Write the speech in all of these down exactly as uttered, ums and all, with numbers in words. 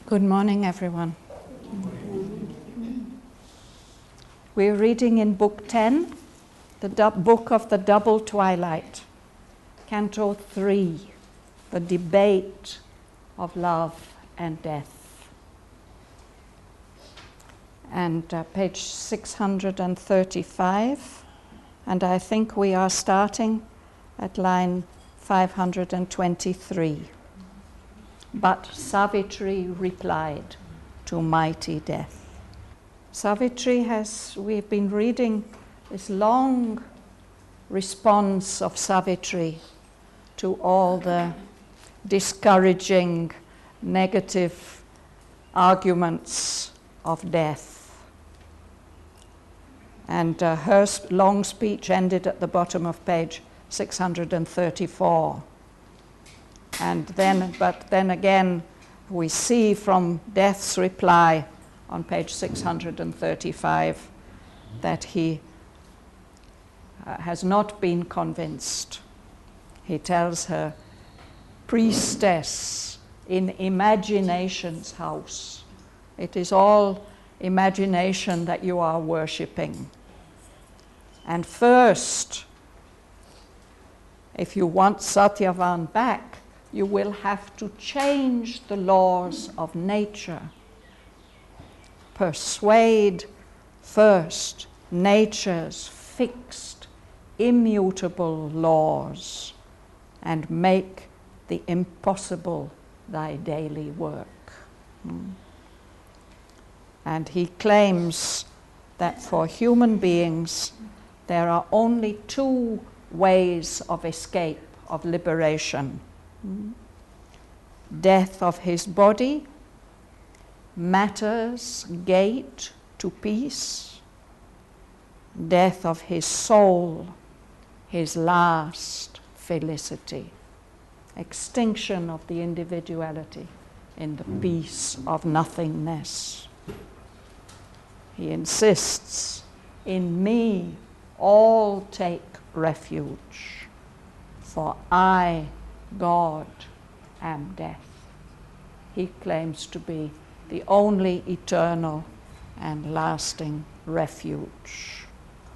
Good morning, everyone. We're reading in Book ten, the du- Book of the Double Twilight, Canto three, the debate of love and death. And uh, page six hundred thirty-five, and I think we are starting at line five hundred twenty-three. But Savitri replied to mighty death. Savitri has, we've been reading this long response of Savitri to all the discouraging, negative arguments of death. And uh, her sp- long speech ended at the bottom of page six hundred thirty-four. And then, but then again, we see from Death's reply on page six hundred thirty-five that he uh, has not been convinced. He tells her, priestess in imagination's house. It is all imagination that you are worshipping. And first, if you want Satyavan back, you will have to change the laws of nature. Persuade first nature's fixed, immutable laws, and make the impossible thy daily work. Hmm. And he claims that for human beings there are only two ways of escape, of liberation. Death of his body, matter's gate to peace. Death of his soul, his last felicity. Extinction of the individuality in the peace of nothingness. He insists, in me all take refuge, for I, God, am death. He claims to be the only eternal and lasting refuge.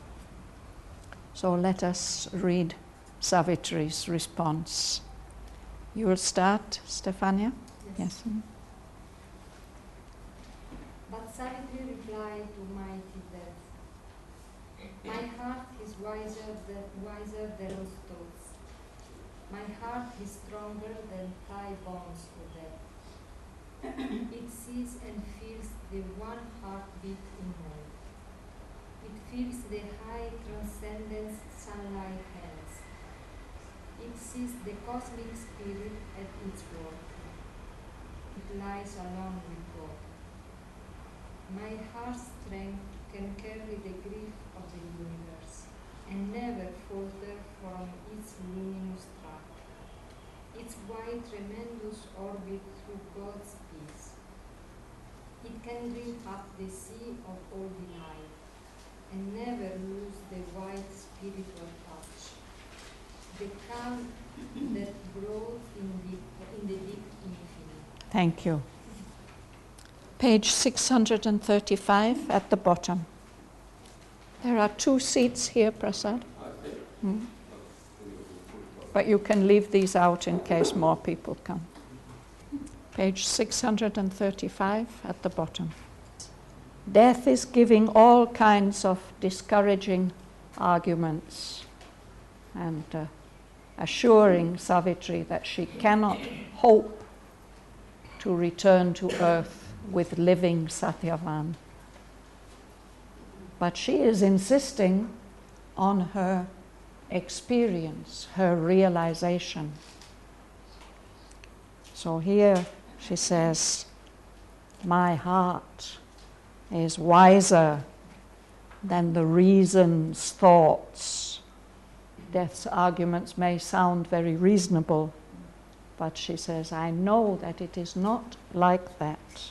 So let us read Savitri's response. You will start, Stefania? Yes. yes. But Savitri replied to mighty death, my heart is wiser than, wiser than those thoughts. My heart is stronger than thy bonds to death. It sees and feels the one heartbeat in all. It feels the high transcendence sunlight has. It sees the cosmic spirit at its work. It lies alone with God. My heart's strength can carry the grief of the universe and never falter from its luminous track, its wide, tremendous orbit through God's peace. It can drink up the sea of all delight and never lose the wide spiritual touch, the calm that grows in, deep, in the deep infinite. Thank you. Page six hundred thirty-five at the bottom. There are two seats here, Prasad. Hmm? But you can leave these out in case more people come. Page six hundred thirty-five at the bottom. Death is giving all kinds of discouraging arguments and uh, assuring Savitri that she cannot hope to return to earth with living Satyavan. But she is insisting on her experience, her realization. So here she says, my heart is wiser than the reason's thoughts. Death's arguments may sound very reasonable, but she says, I know that it is not like that.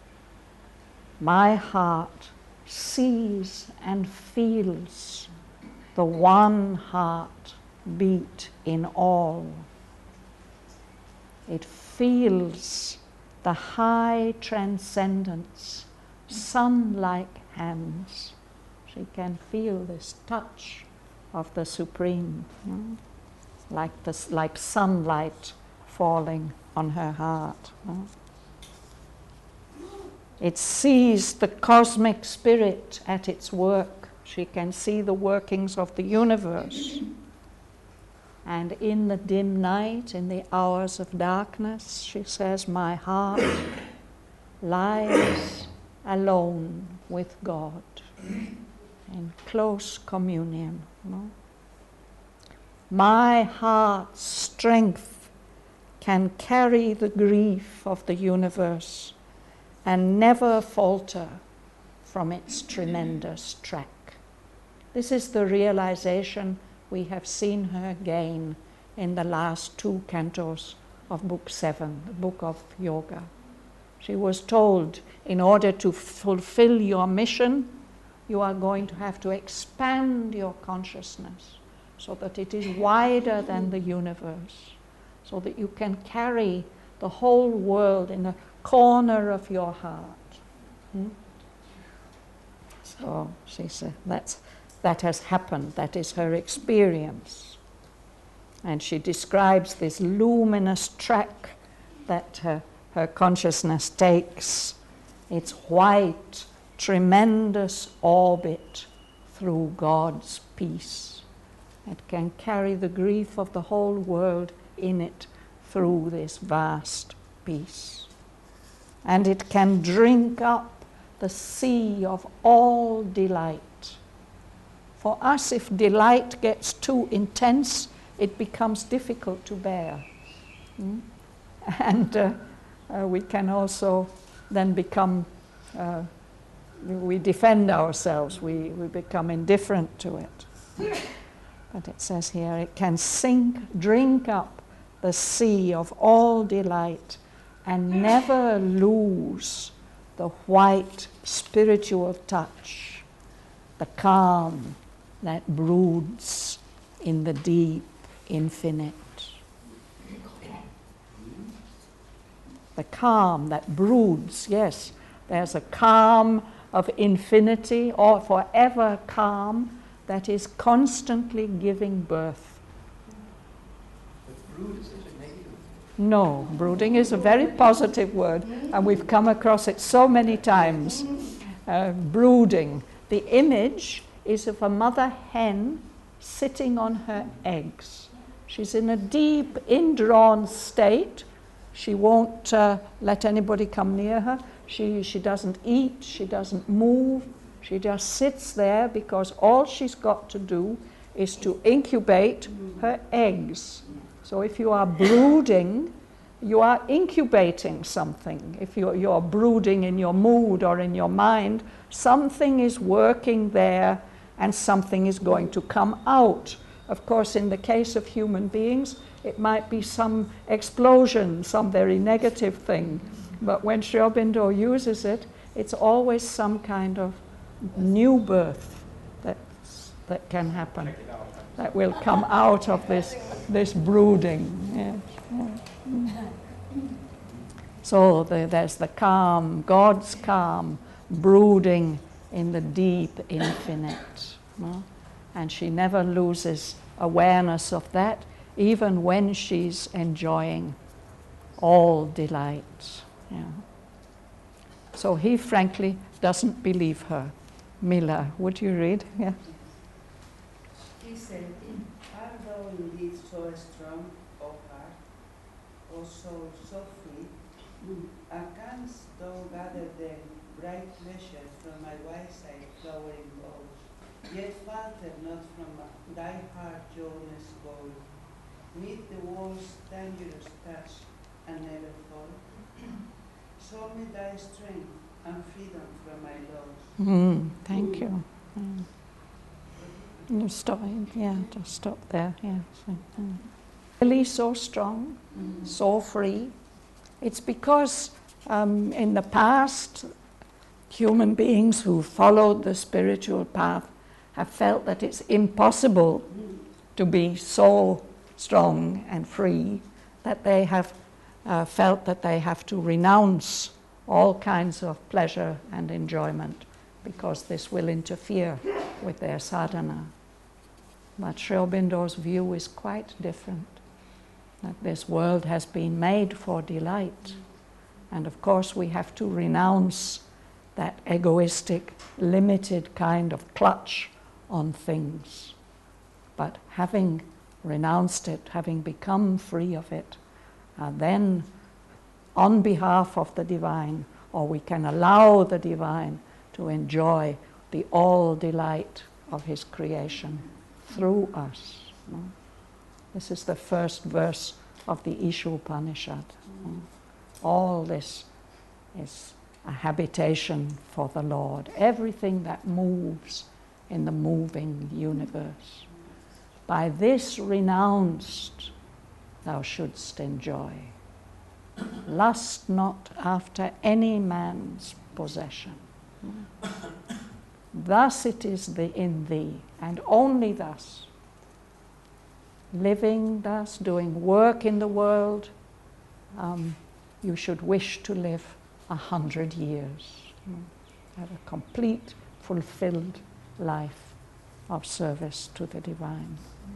My heart sees and feels the one heart beat in all. It feels the high transcendence, sun-like hands. She can feel this touch of the Supreme, mm? like, this, like sunlight falling on her heart. Mm? It sees the cosmic spirit at its work. She can see the workings of the universe. And in the dim night, in the hours of darkness, she says, my heart lies alone with God in close communion. You know? My heart's strength can carry the grief of the universe and never falter from its tremendous track. This is the realization we have seen her gain in the last two cantos of Book seven, the Book of Yoga. She was told, in order to fulfill your mission, you are going to have to expand your consciousness so that it is wider than the universe, so that you can carry the whole world in a corner of your heart. Hmm? So she said that's that has happened, that is her experience. And she describes this luminous track that her, her consciousness takes, its white, tremendous orbit through God's peace. It can carry the grief of the whole world in it through this vast peace. And it can drink up the sea of all delight. For us, if delight gets too intense, it becomes difficult to bear. Mm? And uh, uh, we can also then become, uh, we defend ourselves, we, we become indifferent to it. But it says here, it can sink, drink up the sea of all delight and never lose the white spiritual touch, the calm that broods in the deep infinite. The calm that broods, yes, there's a calm of infinity or forever calm that is constantly giving birth. But brood is such a negative. No, brooding is a very positive word, and we've come across it so many times. Uh, brooding. The image is of a mother hen sitting on her eggs. She's in a deep, indrawn state. She won't uh, let anybody come near her. She, she doesn't eat, she doesn't move. She just sits there because all she's got to do is to incubate her eggs. So if you are brooding, you are incubating something. If you're, you're brooding in your mood or in your mind, something is working there and something is going to come out. Of course, in the case of human beings, it might be some explosion, some very negative thing. But when Sri Aurobindo uses it, it's always some kind of new birth that's, that can happen, that will come out of this, this brooding. Yes. So the, there's the calm, God's calm, brooding in the deep infinite. No? And she never loses awareness of that, even when she's enjoying all delight. Yeah. So he frankly doesn't believe her. Mila, would you read? Yeah. He said, art thou indeed so strong, O heart, O soul so free, and canst thou gather then bright pleasure from my wise sight flowering gold, yet falter not from thy heart joyous goal, meet the wall's dangerous touch and never fall? Show me thy strength and freedom from my loss. Mm, thank you. Mm. You stop, yeah, just stop there. Yeah. So, mm. Really so strong, mm. so free. It's because um, in the past, human beings who followed the spiritual path have felt that it's impossible to be so strong and free that they have uh, felt that they have to renounce all kinds of pleasure and enjoyment because this will interfere with their sadhana. But Sri Aurobindo's view is quite different, that this world has been made for delight. And of course we have to renounce that egoistic, limited kind of clutch on things. But having renounced it, having become free of it, uh, then on behalf of the divine, or we can allow the divine to enjoy the all delight of his creation through us. No? This is the first verse of the Isha Upanishad. No? All this is a habitation for the Lord. Everything that moves in the moving universe. By this renounced, thou shouldst enjoy. Lust not after any man's possession. Thus it is the, in thee, and only thus. Living thus, doing work in the world, um, you should wish to live a hundred years. Have a complete, fulfilled life of service to the divine.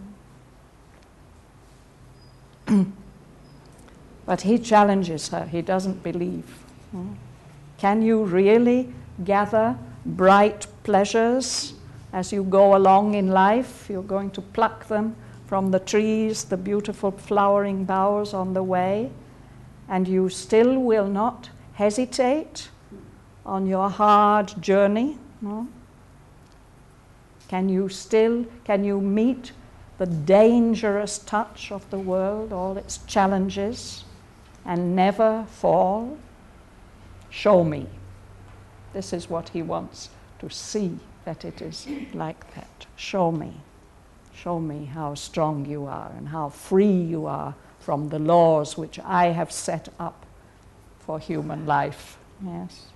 But he challenges her, he doesn't believe. Can you really gather bright pleasures as you go along in life? You're going to pluck them from the trees, the beautiful flowering boughs on the way, and you still will not hesitate on your hard journey? No? Can you still, can you meet the dangerous touch of the world, all its challenges, and never fall? Show me. This is what he wants to see, that it is like that. Show me. Show me how strong you are and how free you are from the laws which I have set up for human life. Yes.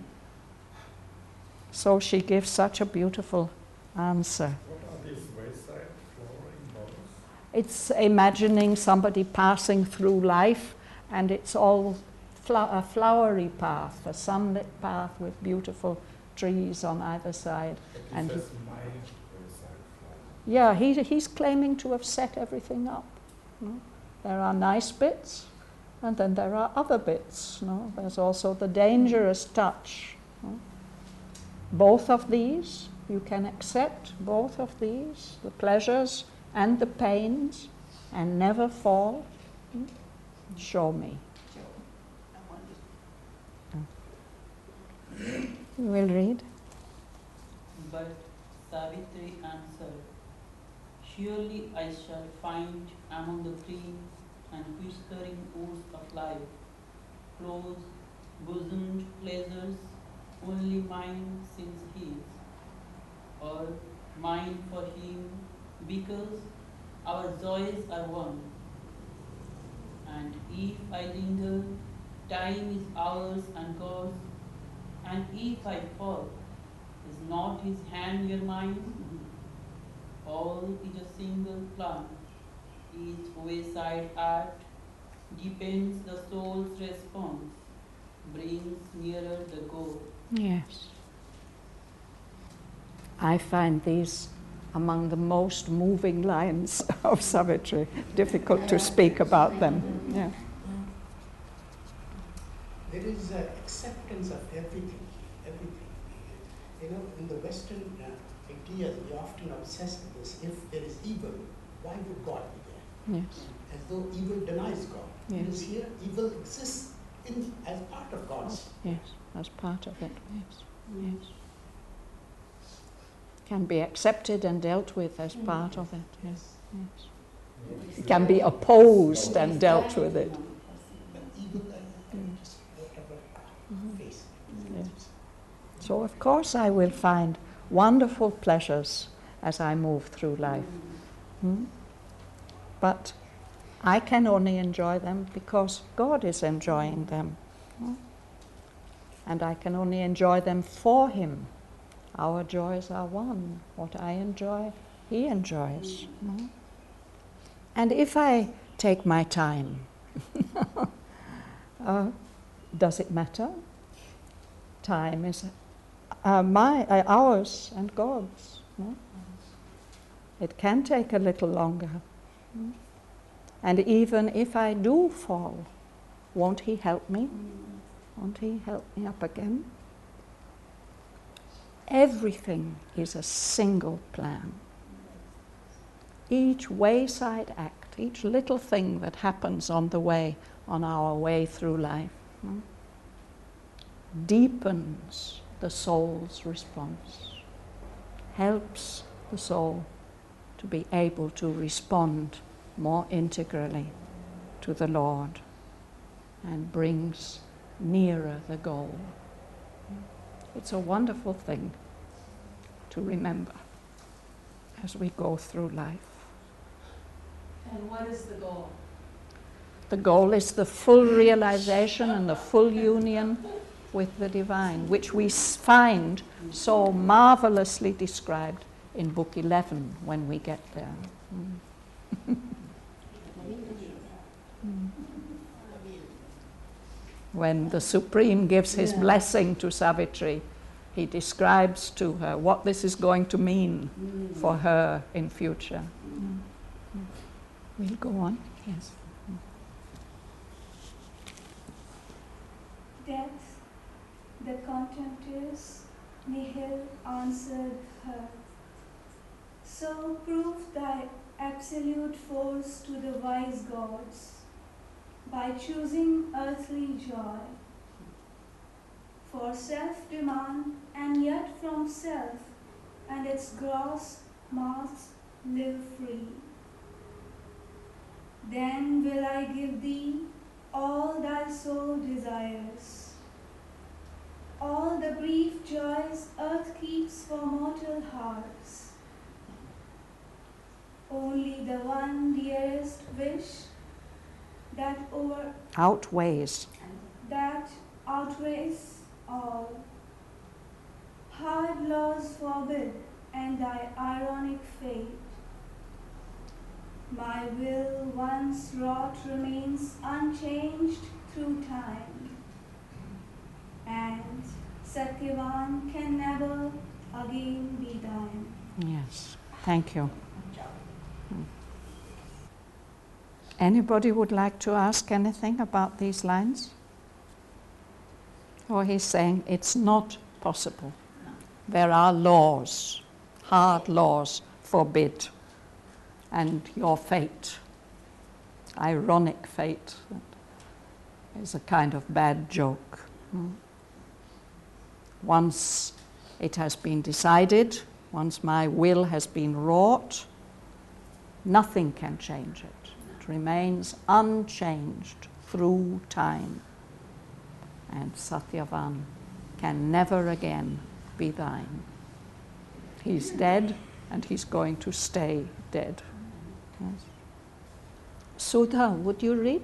So she gives such a beautiful answer. What are these wayside flowering boughs? It's imagining somebody passing through life, and it's all fl- a flowery path, a sunlit path with beautiful trees on either side. But And it he, says my wayside flower. yeah, he, he's claiming to have set everything up. No? There are nice bits, and then there are other bits. No? There's also the dangerous touch. No? Both of these, you can accept both of these, the pleasures and the pains, and never fall. Hmm? Show me. You will read. But Savitri answered, surely I shall find among the green and whispering woods of life close bosomed pleasures only mine since his, or mine for him because our joys are one. And if I linger, time is ours and God's, and if I fall, is not his hand your mind? All is a single plant. Each wayside act deepens the soul's response, brings nearer the goal. Yes. I find these among the most moving lines of Savitri. Difficult to speak about them. Yeah. There is uh, acceptance of everything, everything. You know, in the Western uh, ideas, we often obsess with this. If there is evil, why would God be there? Yes. As though evil denies God. Yes. Because here, evil exists in, as part of God's. Yes, as part of it. Yes. Yes. Can be accepted and dealt with as part of it. Yes. Yes. It can be opposed and dealt with it. But evil, uh, Mm. just whatever Mhm. face. Yes. So of course I will find wonderful pleasures as I move through life. Hmm? But I can only enjoy them because God is enjoying them. Hmm? And I can only enjoy them for Him. Our joys are one. What I enjoy, He enjoys. Hmm? And if I take my time Uh, does it matter? Time is uh, my, uh, ours and God's. No? It can take a little longer. Mm. And even if I do fall, won't He help me? Won't He help me up again? Everything is a single plan. Each wayside act, each little thing that happens on the way, on our way through life, hmm, deepens the soul's response, helps the soul to be able to respond more integrally to the Lord, and brings nearer the goal. It's a wonderful thing to remember as we go through life. And what is the goal? The goal is the full realization and the full union with the divine, which we find so marvelously described in Book eleven when we get there. Mm. Mm. When the Supreme gives his yeah. blessing to Savitri, he describes to her what this is going to mean mm. for her in future. Mm. Mm. We'll go on. Yes. Death, the contemptuous, nihil answered her. So prove thy absolute force to the wise gods, by choosing earthly joy. For self-demand, and yet from self and its gross mass live free. Then will I give thee all thy soul desires, all the brief joys earth keeps for mortal hearts. Only the one dearest wish that over outweighs that outweighs all. Hard laws forbid, and thy ironic fate. My will once wrought remains unchanged through time, and Satyavan can never again be thine. Yes, thank you. Anybody would like to ask anything about these lines? Or he's saying it's not possible. There are laws, hard laws forbid. And your fate, ironic fate, is a kind of bad joke. Hmm? Once it has been decided, once my will has been wrought, nothing can change it. It remains unchanged through time. And Satyavan can never again be thine. He's dead, and he's going to stay dead. Yes. Sudha, would you read?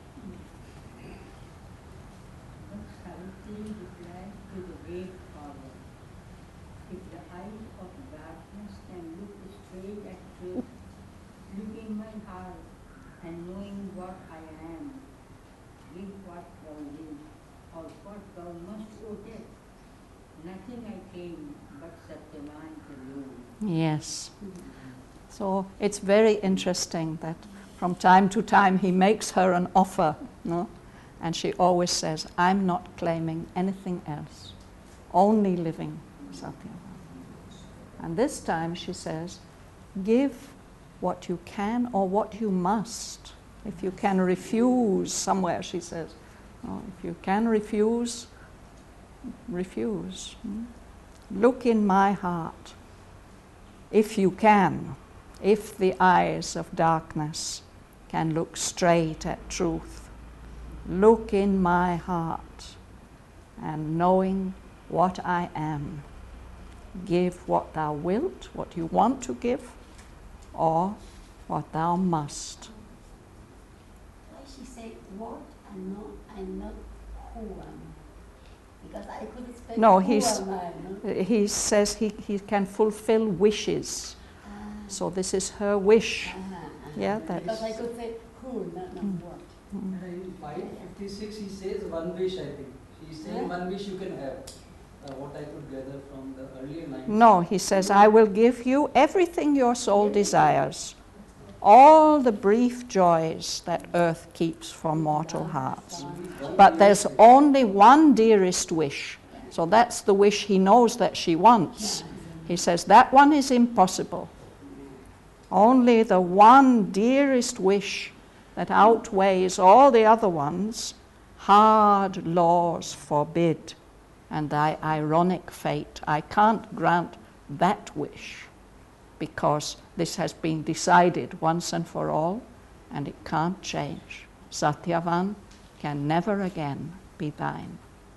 Savitri replied to the great power, if the eyes of darkness can look straight at truth, look in my heart, and knowing what I am, give what thou wilt, or what thou must owe death. Nothing I came but Satyavan to you. Yes. So it's very interesting that from time to time he makes her an offer, no? And she always says, I'm not claiming anything else, only living Satyavan. And this time she says, give what you can or what you must. If you can refuse somewhere, she says, oh, if you can refuse, refuse. Hmm? Look in my heart, if you can, if the eyes of darkness can look straight at truth. Look in my heart, and knowing what I am, give what thou wilt, what you want to give, or what thou must. Why she said what and not and not who am? Because I could expect No, who he's, am I, no? he says he, he can fulfill wishes. So this is her wish. Uh-huh, uh-huh. Yeah, that because I could say who, not, not Mm. what. Mm. And in five fifty-six he says one wish, I think. He's saying one wish you can have. Uh, what I could gather from the earlier lines. No, he says, I will give you everything your soul desires, all the brief joys that earth keeps for mortal hearts. But there's only one dearest wish. So that's the wish he knows that she wants. He says, that one is impossible. Only the one dearest wish that outweighs all the other ones, hard laws forbid. And thy ironic fate, I can't grant that wish because this has been decided once and for all and it can't change. Satyavan can never again be thine.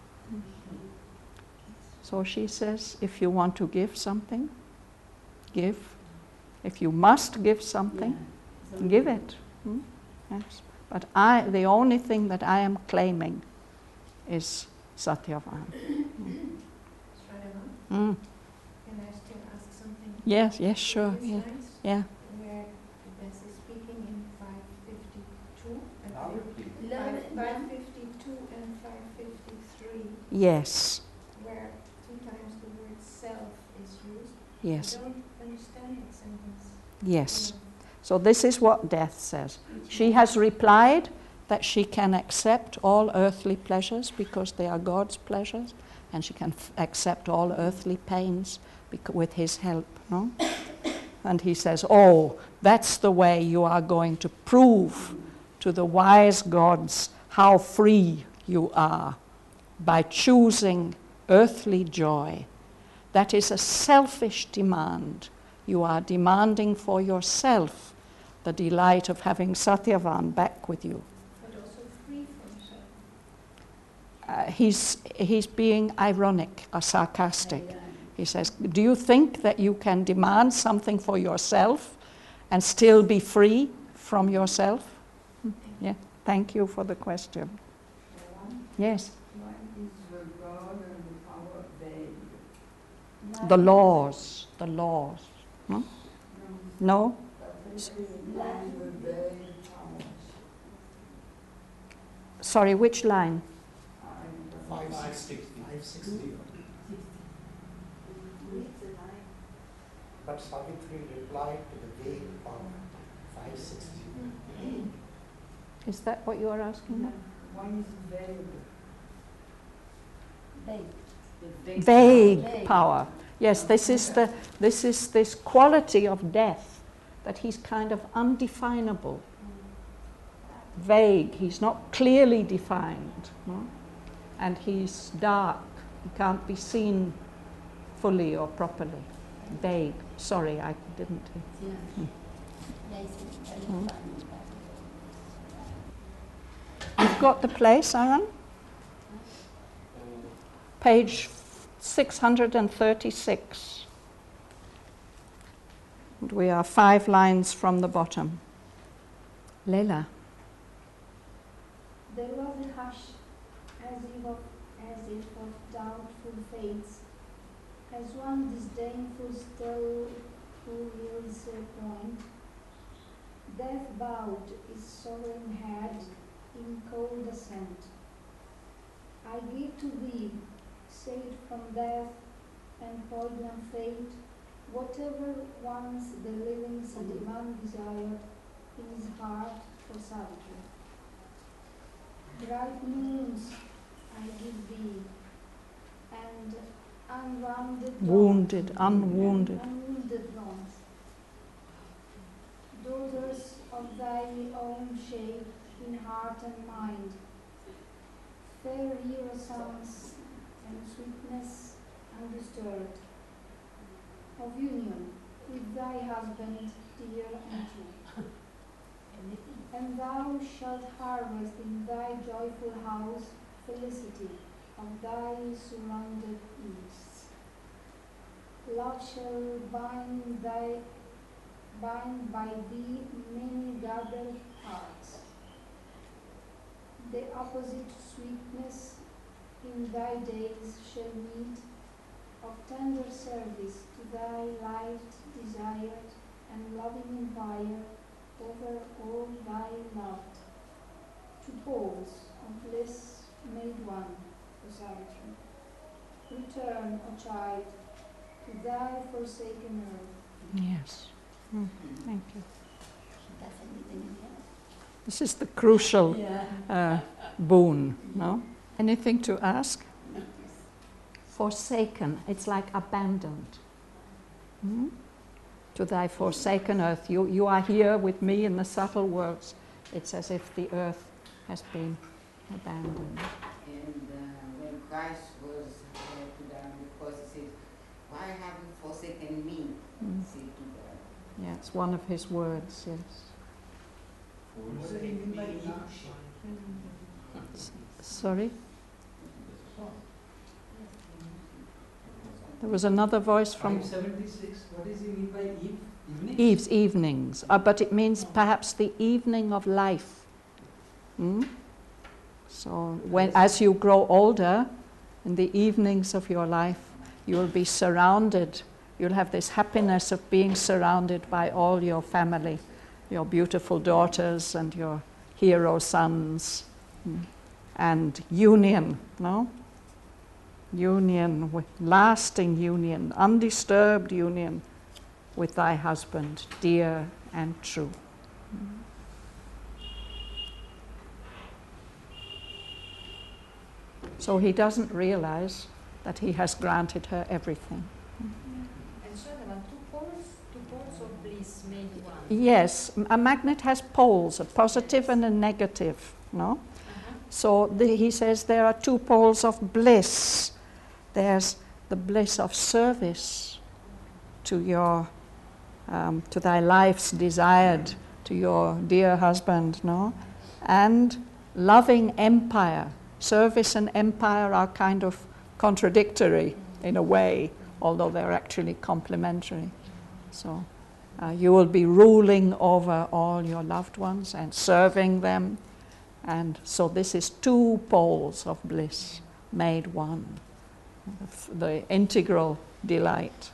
So she says, if you want to give something, give. If you must give something, yeah. give it. Hmm? Yes. But I, the only thing that I am claiming is Satyavan. Mm. Mm. Can I still ask something? Yes, yes, sure. Yeah. yeah. Where this is speaking in five fifty-two and five fifty-two and five fifty-three. Yes. Where two times the word self is used. Yes. I don't understand that sentence. Yes. So this is what death says. She has replied that she can accept all earthly pleasures because they are God's pleasures, and she can f- accept all earthly pains bec- with his help, no? And he says, oh, that's the way you are going to prove to the wise gods how free you are, by choosing earthly joy. That is a selfish demand. You are demanding for yourself the delight of having Satyavan back with you. Uh, he's, he's being ironic or sarcastic. He says, do you think that you can demand something for yourself and still be free from yourself? Hmm. Yeah, thank you for the question. Yes? What is the God and the power vague? The laws, the laws. Hmm? No? Sorry, which line? five sixty. five sixty. But Savitri replied to the vague power. five sixty. Is that what you are asking now? One is vague. Vague. Vague, Vague. power. Yes, this is the this is this quality of death, that he's kind of undefinable. Vague, he's not clearly defined. No? And he's dark, he can't be seen fully or properly. Vague. Sorry, I didn't. Yeah. Hmm. Yes, it's very Hmm. fun. You've got the place, Aaron? Page six hundred thirty-six. And we are five lines from the bottom. Leila. There was a hush, as if of, as if of doubtful fates, as one disdainful still who yields a point. Death bowed his sovereign head in cold assent. I give to thee, saved from death and poignant fate, whatever once the living Satyavan desired in his heart for Savitri. Bright moons I give thee, and unwounded Wounded, dawns, unwounded. unwounded dawns, daughters of thy own shape in heart and mind, fair iridescence and sweetness undisturbed, of union with thy husband dear and true. And thou shalt harvest in thy joyful house felicity of thy surrounded ease. Love shall bind thy bind by thee many gathered hearts. The opposite sweetness in thy days shall meet, of tender service to thy light desired and loving empire over all thy loved. two poles of bliss made one for Savitri. Return, O child, to thy forsaken earth. Yes. Mm, thank you. That's anything else. This is the crucial Yeah. uh, boon, no? Anything to ask? Forsaken, it's like abandoned. Hmm? To thy forsaken earth. You, you are here with me in the subtle worlds. It's as if the earth has been abandoned. And uh, when Christ was uh, put down the cross, he said, why have you forsaken me? Mm. Said to God. Yeah, it's one of his words, yes. What do you mean by Eve? S- Sorry? There was another voice from five seventy-six, what does he mean by eve? Evening? Eve's evenings, uh, but it means perhaps the evening of life. Hmm? So when, as you grow older, in the evenings of your life, you will be surrounded, you'll have this happiness of being surrounded by all your family, your beautiful daughters and your hero sons, hmm, and union, no? Union, with lasting union, undisturbed union with thy husband, dear and true. So he doesn't realize that he has granted her everything. And so there are two poles, two poles of bliss made one. Yes, m- a magnet has poles, a positive and a negative, no? Uh-huh. So the, he says there are two poles of bliss. There's the bliss of service to your, um, to thy life's desired, to your dear husband, no? And loving empire. Service and empire are kind of contradictory in a way, although they're actually complementary. So uh, you will be ruling over all your loved ones and serving them. And so this is two poles of bliss made one. The integral delight.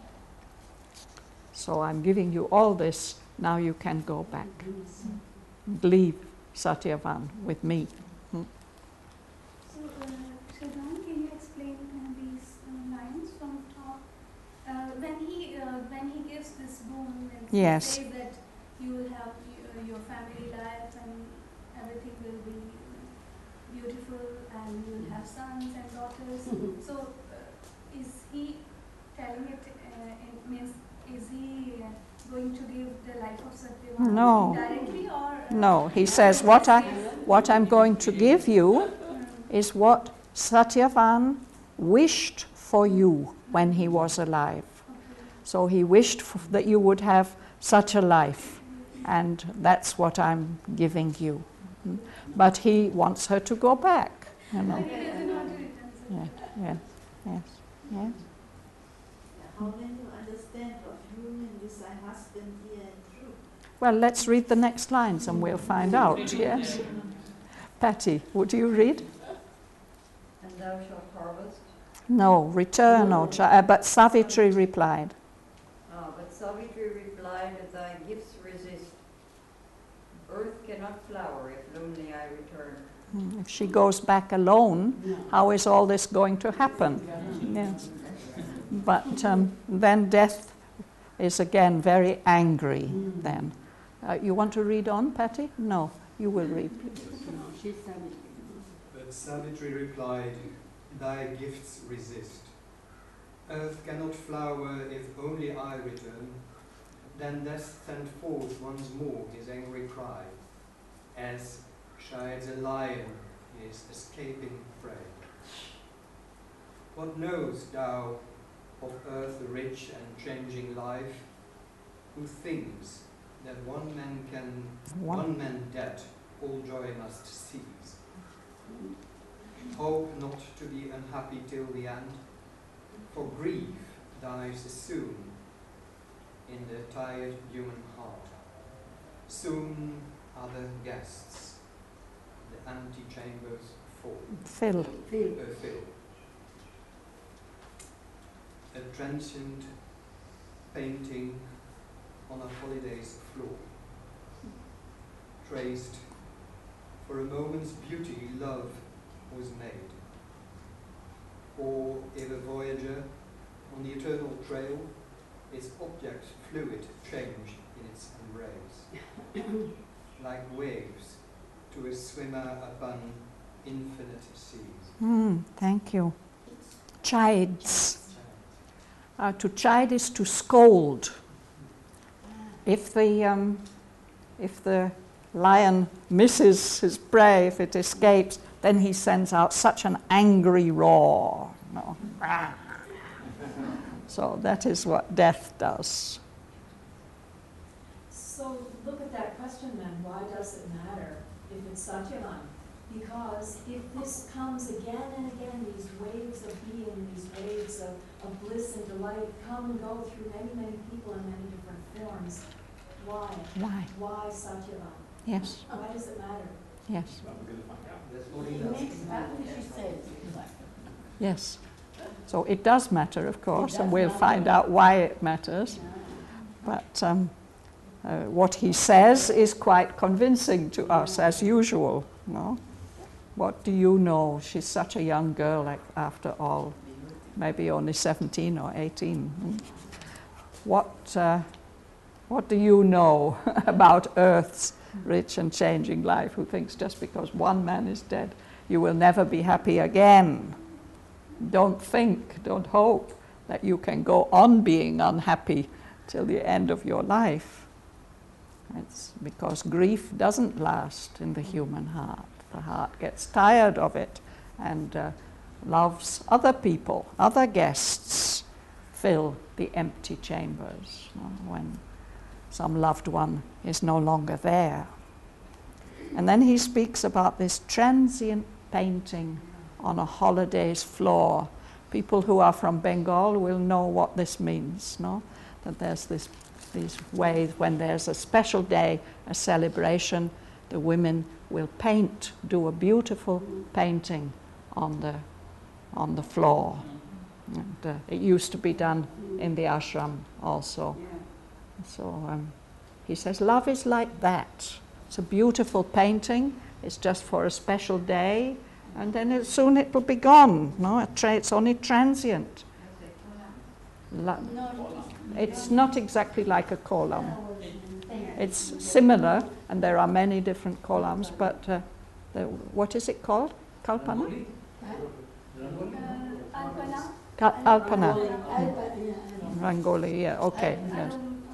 So I'm giving you all this, now you can go back. Leave Satyavan with me. So, uh, Shraddhan, can you explain uh, these uh, lines from top? Uh, when he uh, when he gives this boon, and Yes. he says that you will have y- your family life and everything will be beautiful, and you will have sons and daughters. So, uh, is he telling it? Uh, it means is he uh, going to give the life of Satyavan No. directly, or uh, No, he says, what, I, what I'm going to give you is what Satyavan wished for you when he was alive. So he wished f- that you would have such a life, and that's what I'm giving you. Mm. But he wants her to go back, you know. He doesn't want to return. Yeah, yeah, yes, yes. How can you understand of union with thy husband dear and true? Well, let's read the next lines and we'll find out, yes. Patty, would you read? And thou shalt harvest. No, return, O child. Uh, but Savitri replied. Ah, but Savitri replied, thy gifts resist. Earth cannot flower if lonely I return. "Hmm, if she goes back alone, how is all this going to happen? Yes. But um, then death is again very angry then. Uh, you want to read on, Patty? No, you will read, please. But Savitri replied, thy gifts resist. Earth cannot flower if only I return. Then death sent forth once more his angry cry, as shides a lion his escaping prey. What knowest thou of earth's rich and changing life, who thinks that one man can, One. one man dead, all joy must cease? Hope not to be unhappy till the end, for grief dies soon in the tired human heart. Soon other guests, the empty chambers fall. Phil. Uh, fill. A transient painting on a holiday's floor, traced for a moment's beauty love was made. Or if a voyager on the eternal trail, its object fluid changed in its embrace, like waves to a swimmer upon infinite seas. Mm, thank you. Chides. Uh, to chide is to scold. If the um, if the lion misses his prey, if it escapes, then he sends out such an angry roar. No. So that is what death does. So look at that question then. Why does it matter if it's Satyavan? Because if this comes again and again, these waves of being, these waves of, of bliss and delight come and go through many, many people in many different forms, why? Why? Why Satyavan? Yes. Why does it matter? Yes. It makes happen, she says. Yes. So it does matter, of course, and we'll find out why it matters. But um, uh, what he says is quite convincing to us, as usual. No? What do you know? She's such a young girl, like, after all, maybe only seventeen or eighteen. Hmm? What, uh, what do you know about Earth's rich and changing life, who thinks just because one man is dead, you will never be happy again? Don't think, don't hope that you can go on being unhappy till the end of your life. It's because grief doesn't last in the human heart. The heart gets tired of it and uh, loves other people, other guests fill the empty chambers, you know, when some loved one is no longer there. And then he speaks about this transient painting on a holiday's floor. People who are from Bengal will know what this means, no? That there's this these ways when there's a special day, a celebration, the women will paint, do a beautiful painting on the on the floor. And, uh, it used to be done in the ashram also. So um, he says, love is like that. It's a beautiful painting. It's just for a special day, and then it, soon it will be gone. No, it tra- it's only transient. La- it's not exactly like a kolam. It's similar, and there are many different kolams, but uh, the, what is it called? Kalpana? Alpana. Ka- Alpana. Rangoli, yeah, okay. Yes.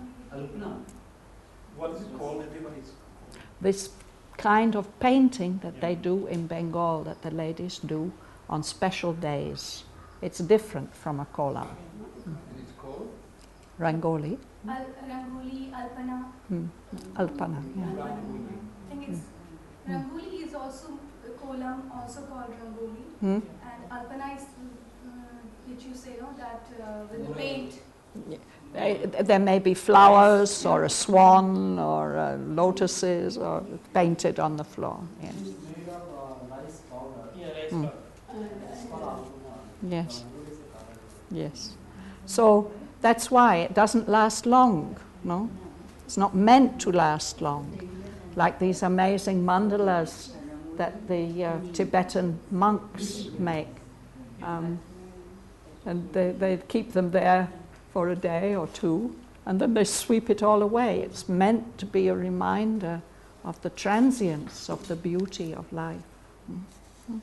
What is it called? Everybody's This kind of painting that they do in Bengal, that the ladies do on special days. It's different from a kolam. And it's called? Rangoli. Al- Rangoli, Alpana. Hmm. Alpana, yeah. I think it's Rangoli is also a kolam, also called Rangoli, Hmm? and Alpana is uh, which you say, no, that uh, with the paint. Uh, There may be flowers or a swan or uh, lotuses or painted on the floor. Yes. Made of uh, rice powder. Yeah, rice Mm. powder. It's called alpuna. Yes. Rangoli is a powder. Yes. So that's why it doesn't last long, no? It's not meant to last long. Like these amazing mandalas that the uh, Tibetan monks make. Um, and they, they keep them there for a day or two, and then they sweep it all away. It's meant to be a reminder of the transience of the beauty of life. Mm.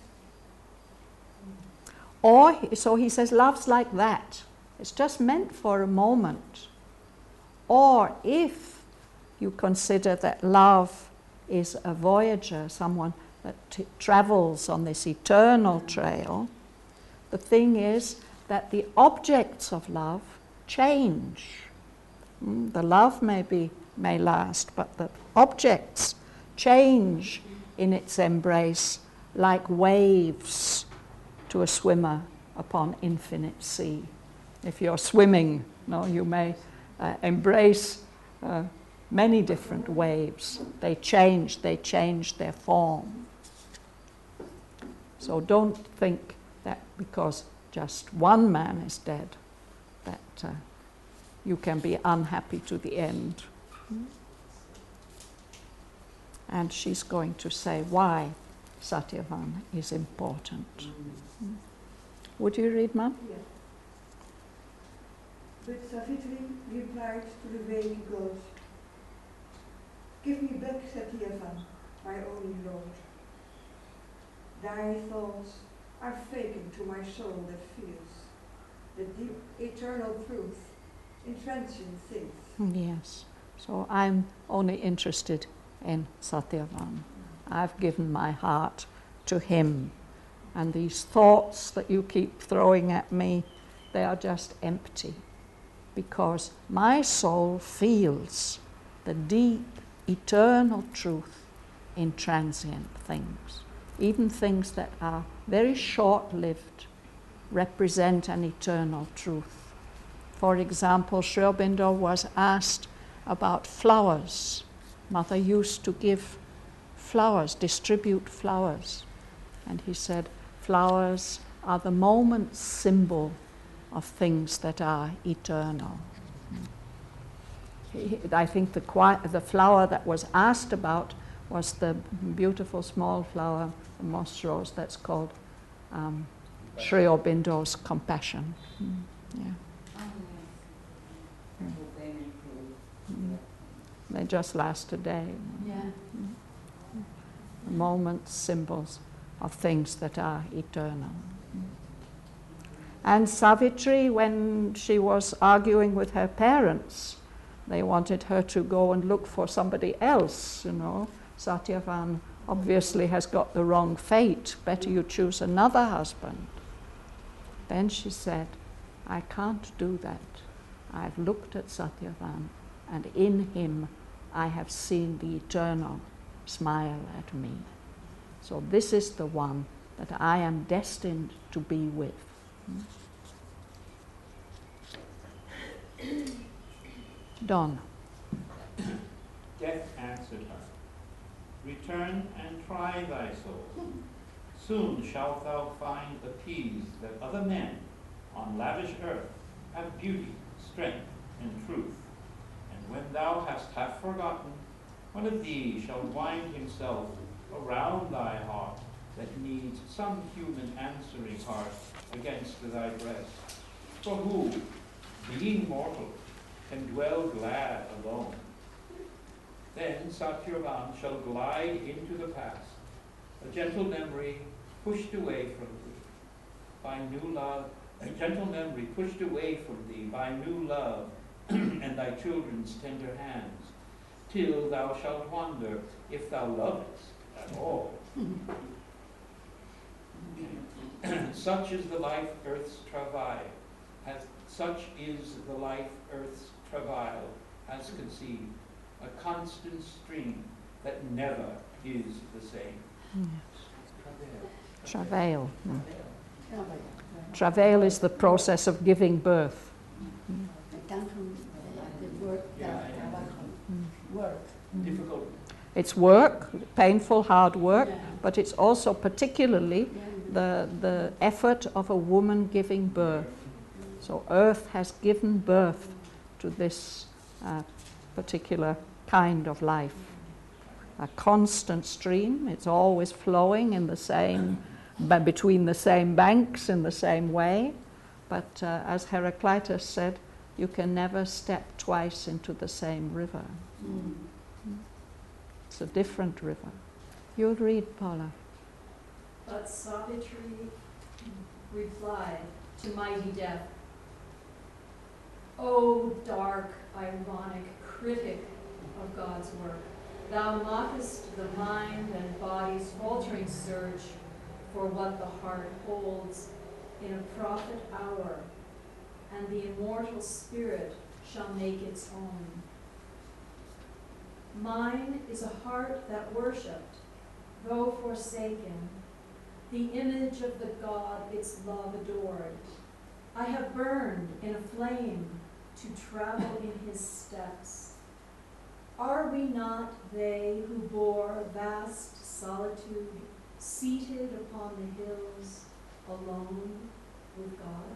Or, so he says, love's like that. It's just meant for a moment. Or if you consider that love is a voyager, someone that t- travels on this eternal trail, the thing is that the objects of love change. Mm, the love may be, may last, but the objects change in its embrace like waves to a swimmer upon infinite sea. If you're swimming, no, you may uh, embrace uh, many different waves. They change, they change their form. So don't think that because just one man is dead, that uh, you can be unhappy to the end. And she's going to say why Satyavan is important. Mm. Would you read, Ma'am? Yeah. But Savitri replied to the vain ghost, "Give me back Satyavan, my only lord. Thy thoughts are vacant to my soul that feels the deep eternal truth in transient things." Yes. So I'm only interested in Satyavan. I've given my heart to him. And these thoughts that you keep throwing at me, they are just empty. Because my soul feels the deep, eternal truth in transient things. Even things that are very short-lived represent an eternal truth. For example, Sri Aurobindo was asked about flowers. Mother used to give flowers, distribute flowers. And he said, flowers are the moment symbol of things that are eternal. He, I think the, the flower that was asked about was the beautiful small flower, the moss rose, that's called um, Sri Aurobindo's Compassion. Mm. Yeah. Mm. Mm. They just last a day. Yeah. Mm. Moments, symbols of things that are eternal. And Savitri, when she was arguing with her parents, they wanted her to go and look for somebody else, you know. Satyavan obviously has got the wrong fate. Better you choose another husband. Then she said, I can't do that. I've looked at Satyavan, and in him I have seen the eternal smile at me. So this is the one that I am destined to be with. Don. Death answered her, return and try thy soul. Soon shalt thou find appeased that other men on lavish earth have beauty, strength, and truth. And when thou hast half forgotten, one of these shall wind himself around thy heart that needs some human answering heart against thy breast. For who, being mortal, can dwell glad alone? Then Satyavan shall glide into the past, a gentle memory pushed away from thee by new love, a gentle memory pushed away from thee by new love and thy children's tender hands, till thou shalt wonder if thou lovest at all. Such is the life earth's travail, has, such is the life earth's travail has conceived, a constant stream that never is the same. Mm. Travail. Mm. Travail is the process of giving birth. Mm. The word, Yeah, mm. work. Difficult. It's work, painful, hard work, Yeah. but it's also particularly Yeah. the, the effort of a woman giving birth. So Earth has given birth to this uh, particular kind of life. A constant stream, it's always flowing in the same, between the same banks in the same way. But uh, as Heraclitus said, you can never step twice into the same river. Mm. It's a different river. You'll read, Paula. But Savitri replied to mighty death, O dark, ironic critic of God's work, thou mockest the mind and body's faltering search for what the heart holds in a prophet hour, and the immortal spirit shall make its own. Mine is a heart that worshipped, though forsaken, the image of the God its love adored. I have burned in a flame to travel in his steps. Are we not they who bore vast solitude, seated upon the hills, alone with God?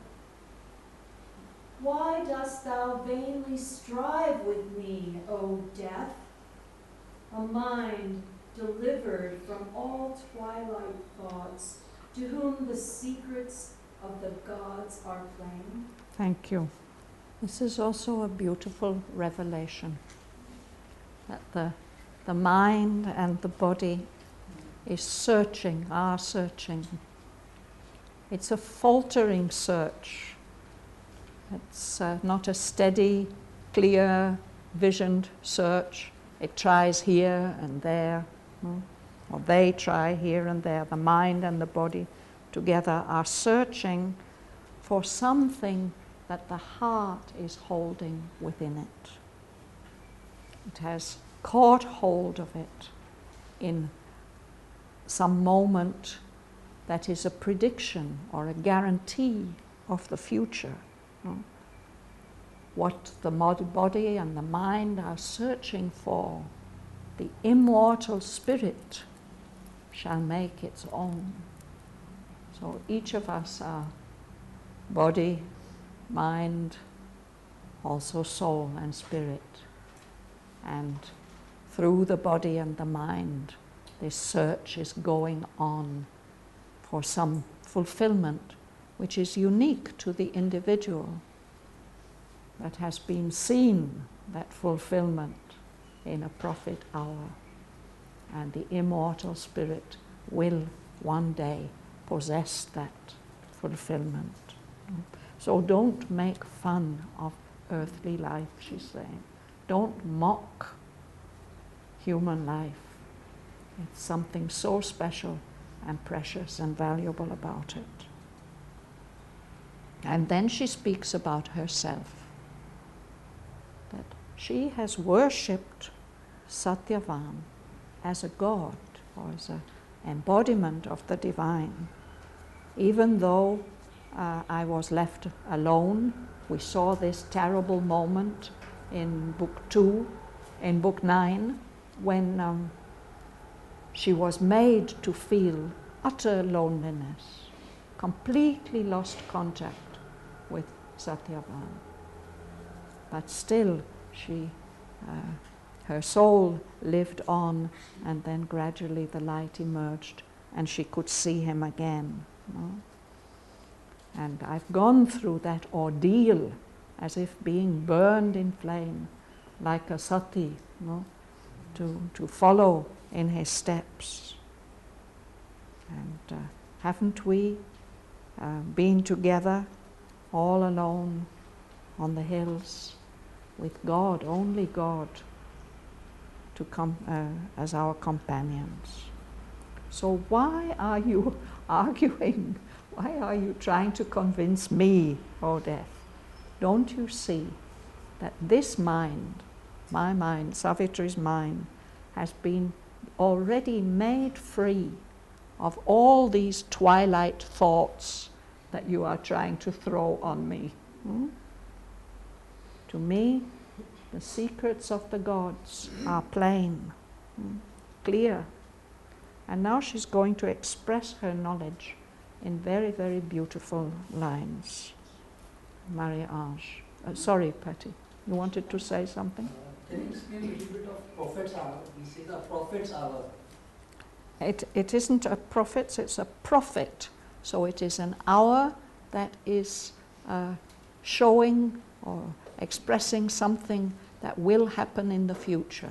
Why dost thou vainly strive with me, O death? A mind delivered from all twilight thoughts, to whom the secrets of the gods are plain. Thank you. This is also a beautiful revelation, that the, the mind and the body is searching, are searching. It's a faltering search. It's uh, not a steady, clear, visioned search. It tries here and there, hmm? or they try here and there. The mind and the body together are searching for something that the heart is holding within it. It has caught hold of it in some moment that is a prediction or a guarantee of the future. Hmm? What the body and the mind are searching for, the immortal spirit shall make its own. So each of us are body, mind, also soul and spirit. And through the body and the mind, this search is going on for some fulfillment which is unique to the individual, that has been seen, that fulfillment, in a prophet hour. And the immortal spirit will one day possess that fulfillment. So don't make fun of earthly life, she's saying. Don't mock human life. It's something so special and precious and valuable about it. And then she speaks about herself, that she has worshipped Satyavan as a god, or as an embodiment of the divine. Even though uh, I was left alone, we saw this terrible moment in book two, in book nine, when um, she was made to feel utter loneliness, completely lost contact with Satyavan. But still, she, uh, her soul lived on, and then gradually the light emerged, and she could see him again. You know? And I've gone through that ordeal as if being burned in flame, like a sati, you know, to, to follow in his steps. And uh, haven't we uh, been together, all alone on the hills, with God, only God, to come uh, as our companions? So why are you arguing? Why are you trying to convince me, O death? Don't you see that this mind, my mind, Savitri's mind, has been already made free of all these twilight thoughts that you are trying to throw on me? Hmm? To me, the secrets of the gods are plain, hmm? clear. And now she's going to express her knowledge in very, very beautiful lines. Marie-Ange. Uh, sorry, Patty, you wanted to say something? Uh, can you explain a little bit of prophet's hour? We say the prophet's hour. It, it isn't a prophet, it's a prophet. So it is an hour that is uh, showing or expressing something that will happen in the future.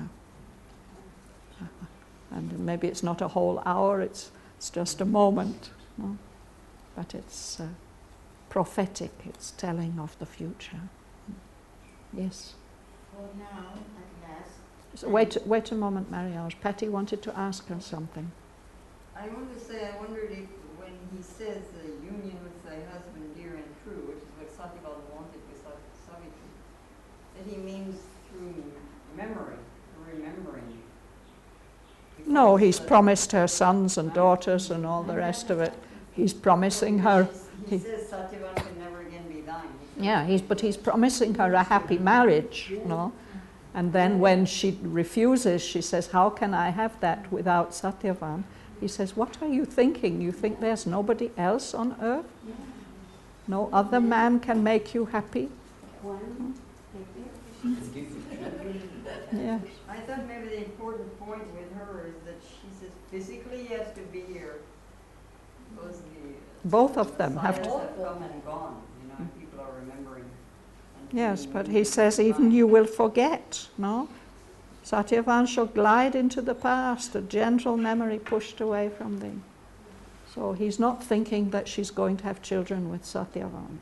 And maybe it's not a whole hour, it's, it's just a moment. No? But it's uh, prophetic, it's telling of the future. Yes? For now, at last. So wait, wait a moment, Marie-Ange. Patty wanted to ask her something. I want to say, I wondered if when he says the union with thy husband dear and true, which is what Satyavan wanted with Savitri, that he means through memory, remembering. No, he's promised her sons and daughters and all the rest of it. He's promising her. He, he says Satyavan can never again be thine. He Yeah, he's, but he's promising her a happy marriage, you know. And then when she refuses, she says, how can I have that without Satyavan? He says, what are you thinking? You think there's nobody else on earth? No other man can make you happy? Yeah. I thought maybe the important point with her is that she says physically he has to be here. Because the Both of them have science to. have come and gone, you know, and people are remembering. and Yes, feeling but new he says even mind. you will forget, no? Satyavan shall glide into the past, a gentle memory pushed away from thee. So he's not thinking that she's going to have children with Satyavan.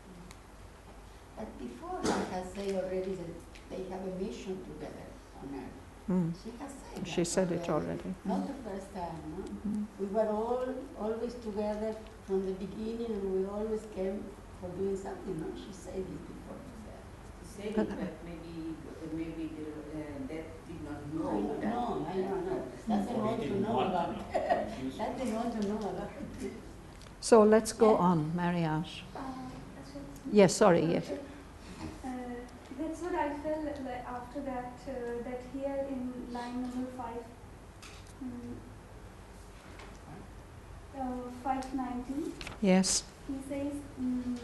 But before, she has said already that they have a mission together on earth. Mm. She has said that She said it already. Not Mm. the first time, no? Mm. We were all always together from the beginning, and we always came for doing something, no? She said it before. Say it, but maybe, maybe the uh, death did not know. I don't that. know, I don't know. That's the Or he one to didn't know want to about. know. That's the one to know about. So let's go on, Mariage. Uh, that's what- Yes, sorry, yes. Uh, that's what I felt like after that, uh, that here in line number five, um, uh, five ninety, Yes. he says um,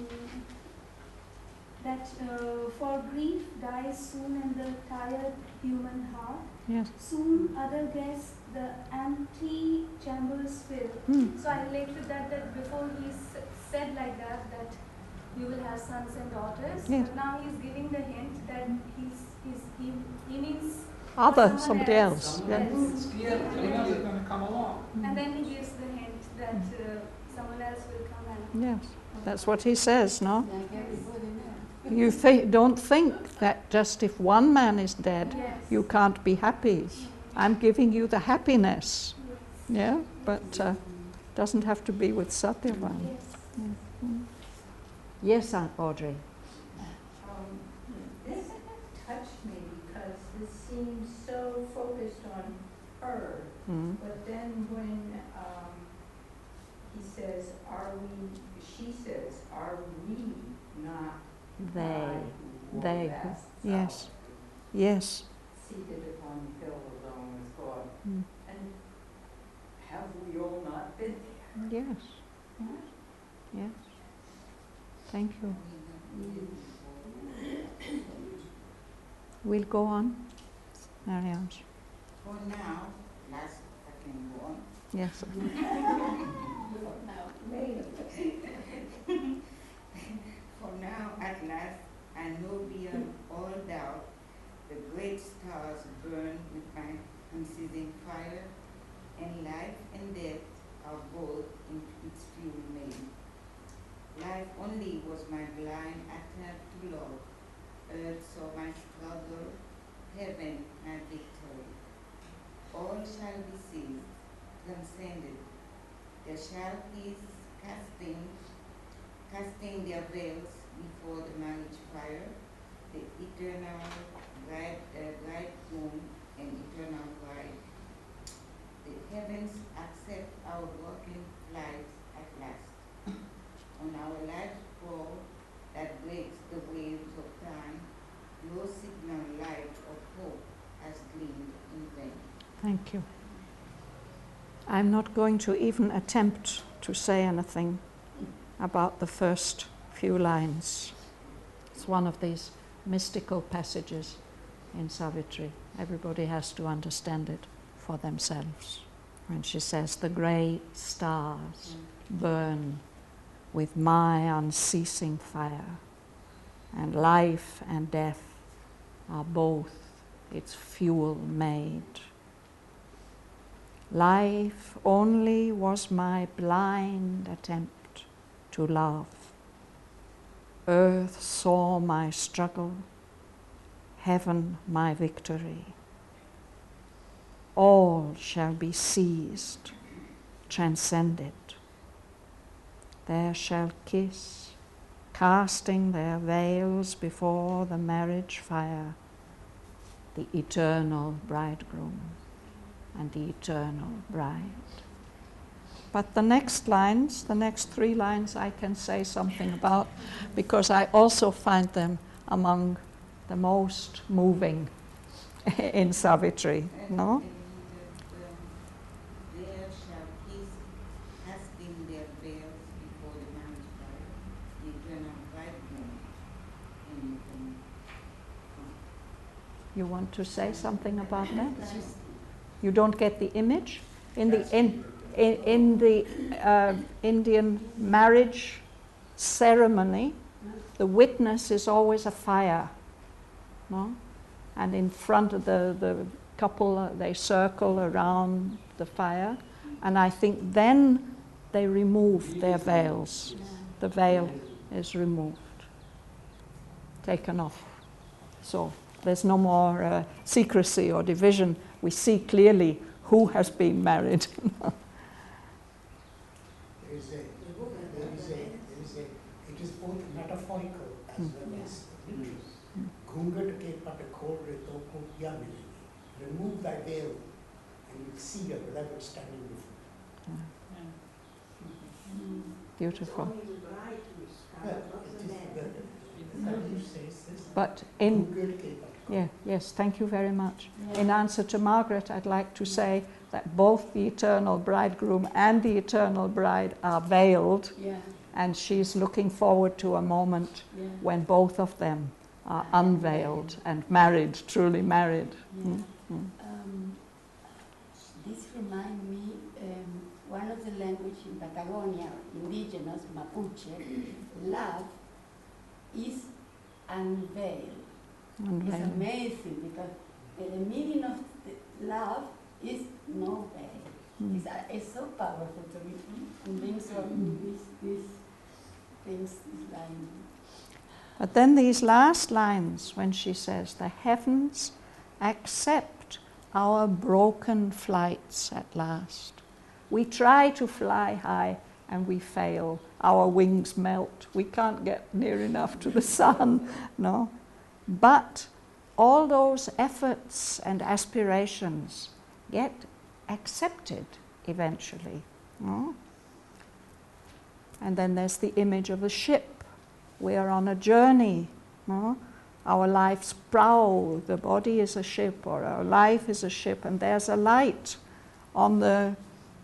that uh, for grief dies soon in the tired human heart. Yes. Soon other guests the empty chambers fill. Hmm. So I relate with that, that before he s- said like that, that you will have sons and daughters. Yes. But now he's giving the hint that he's, he's he, he means Other, someone somebody else. Someone Yeah. else, it's clear, anyone is going to come along. And then he gives the hint that uh, someone else will come and. Yes, that's what he says, no? Like everybody knows. You th- don't think that just if one man is dead, Yes. you can't be happy. I'm giving you the happiness. Yeah, but uh, doesn't have to be with Satyavan. Yes. Yeah. Mm. Yes, Aunt Audrey. Um, this touched me because this seems so focused on her, Mm. but then when um, he says, "Are we?" She says, "Are we not They, I who wore they, vests yes, out, yes. seated upon the hill alone with God?" Mm. And have we all not been there? Yes, yes, yes. Thank you. We'll go on, Marianne. For now, last I can go on. Yes. For now, at last, I know beyond all doubt the great stars burn with my unceasing fire, and life and death are both in its fury made. Life only was my blind attempt to love, earth saw my struggle, heaven my victory. All shall be seized, transcended. There shall peace casting, casting their veils before the marriage fire, the eternal bride, uh, bridegroom and eternal bride. The heavens accept our walking flight at last. On our life's ball that breaks the waves of time, no signal light of hope has gleamed in vain. Thank you. I'm not going to even attempt to say anything about the first few lines. It's one of these mystical passages in Savitri. Everybody has to understand it for themselves. When she says, "The great stars burn with my unceasing fire, and life and death are both its fuel made. Life only was my blind attempt to love. Earth saw my struggle, heaven my victory. All shall be seized, transcended. There shall kiss, casting their veils before the marriage fire, the eternal bridegroom and the eternal bride." But the next lines, the next three lines, I can say something about because I also find them among the most moving in Savitri, no? There shall kiss, casting their veils before the marriage fire, the eternal bridegroom and eternal You want to say something about that? You don't get the image? In the, in, in, in the uh, Indian marriage ceremony, the witness is always a fire, no? And in front of the, the couple, uh, they circle around the fire, and I think then they remove their veils. The veil is removed, taken off. So there's no more uh, secrecy or division. We see clearly who has been married. There is a, there is a, there is a, it is both metaphorical as Mm. well as literal. Ghungat ke patakor reto ko kya milegi. Remove thy veil and you'll see your beloved standing before you. Beautiful. Well, it is the, the hadith says this. But in, Ghungat ke patakor. yeah, yes, thank you very much. In answer to Margaret, I'd like to say that both the eternal bridegroom and the eternal bride are veiled, Yeah. and she's looking forward to a moment Yeah. when both of them are unveiled and married, truly married. Yeah. Mm, mm. Um, this reminds me, um, one of the language in Patagonia, indigenous, Mapuche, love is unveiled. It's Unveiled. amazing because the, the meaning of the love is no veil. Mm. It's, uh, it's so powerful to be convinced of these, these things, this line. But then these last lines, when she says, the heavens accept our broken flights at last. We try to fly high and we fail. Our wings melt. We can't get near enough to the sun, no? But all those efforts and aspirations get accepted eventually, no? And then there's the image of a ship. We are on a journey, no? Our life's prow, the body is a ship, or our life is a ship, and there's a light on the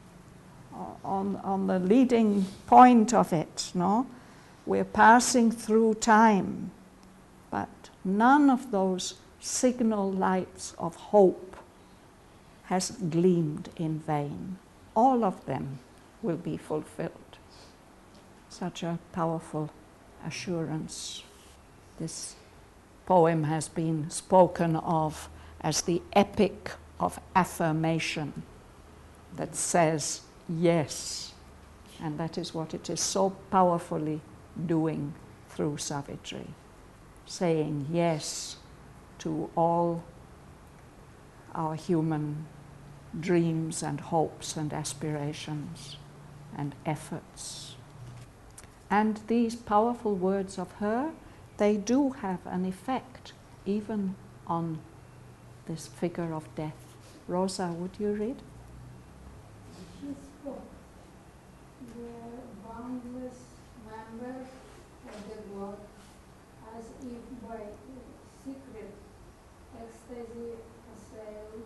on, on the leading point of it, no? We're passing through time, but none of those signal lights of hope has gleamed in vain. All of them will be fulfilled. Such a powerful assurance. This poem has been spoken of as the epic of affirmation that says yes, and that is what it is so powerfully doing through Savitri, saying yes to all our human dreams and hopes and aspirations and efforts. And these powerful words of her, they do have an effect even on this figure of death. Rosa, would you read? She spoke. The boundless member of the God, as if by secret ecstasy assailed,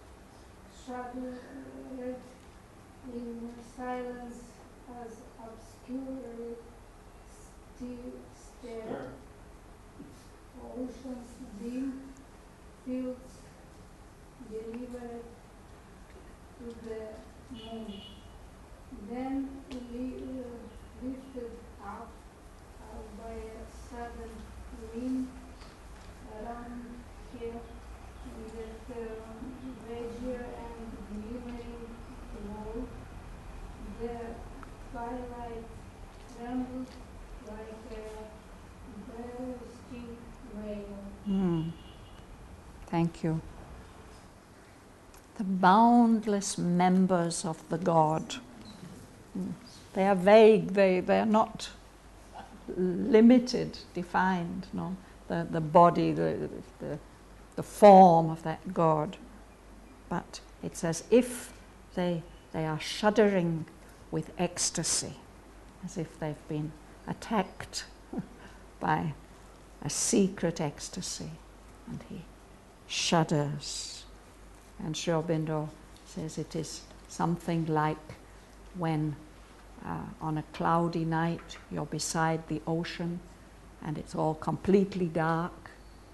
shuddered in silence as obscurely still stare. Oceans dim, fields delivered to the moon. Then li- uh, lifted up uh, by a sudden wind around here that uh, azure and glimmering wall, the twilight trembled like a bursting veil. Mm. Thank you. The boundless members of the God. Mm. They are vague, they, they are not limited, defined, no? The, the body, the, the, the form of that God. But it's as if they, they are shuddering with ecstasy, as if they've been attacked by a secret ecstasy, and he shudders. And Sri Aurobindo says it is something like when uh, on a cloudy night you're beside the ocean and it's all completely dark.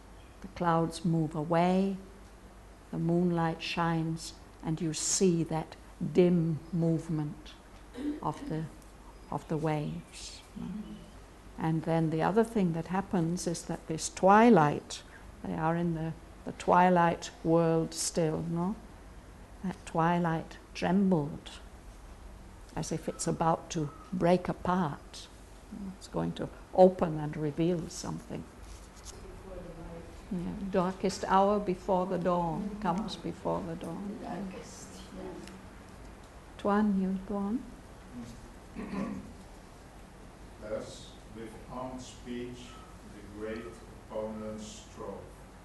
The clouds move away, the moonlight shines, and you see that dim movement of the, of the waves. And then the other thing that happens is that this twilight, they are in the, the twilight world still, no? That twilight trembled as if it's about to break apart. It's going to open and reveal something. Yeah, darkest hour before the dawn comes before the dawn. Darkest, yeah. Tuan, you go on. Thus, with armed speech, the great opponents strove.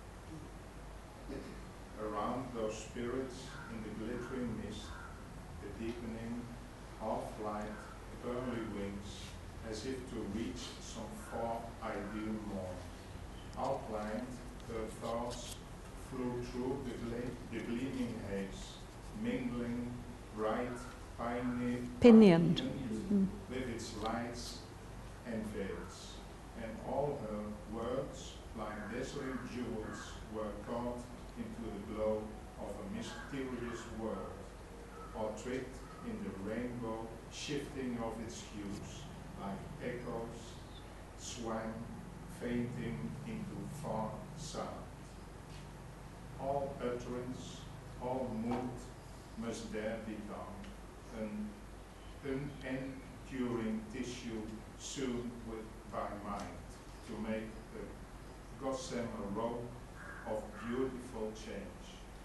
Around those spirits in the glittering mist, the deepening half-light, pearly wings, as if to reach some far ideal morn. Outlined, her thoughts flew through the, gla- the gleaming haze, mingling bright pioneer Pinioned mm. with its lights and veils, and all her words, like dazzling jewels, were caught into the glow of a mysterious world, or tricked in the rainbow shifting of its hues, like echoes, swam, fainting into far sound. All utterance, all mood must there become an unenduring tissue sewn with by mind, to make a gossamer robe of beautiful change.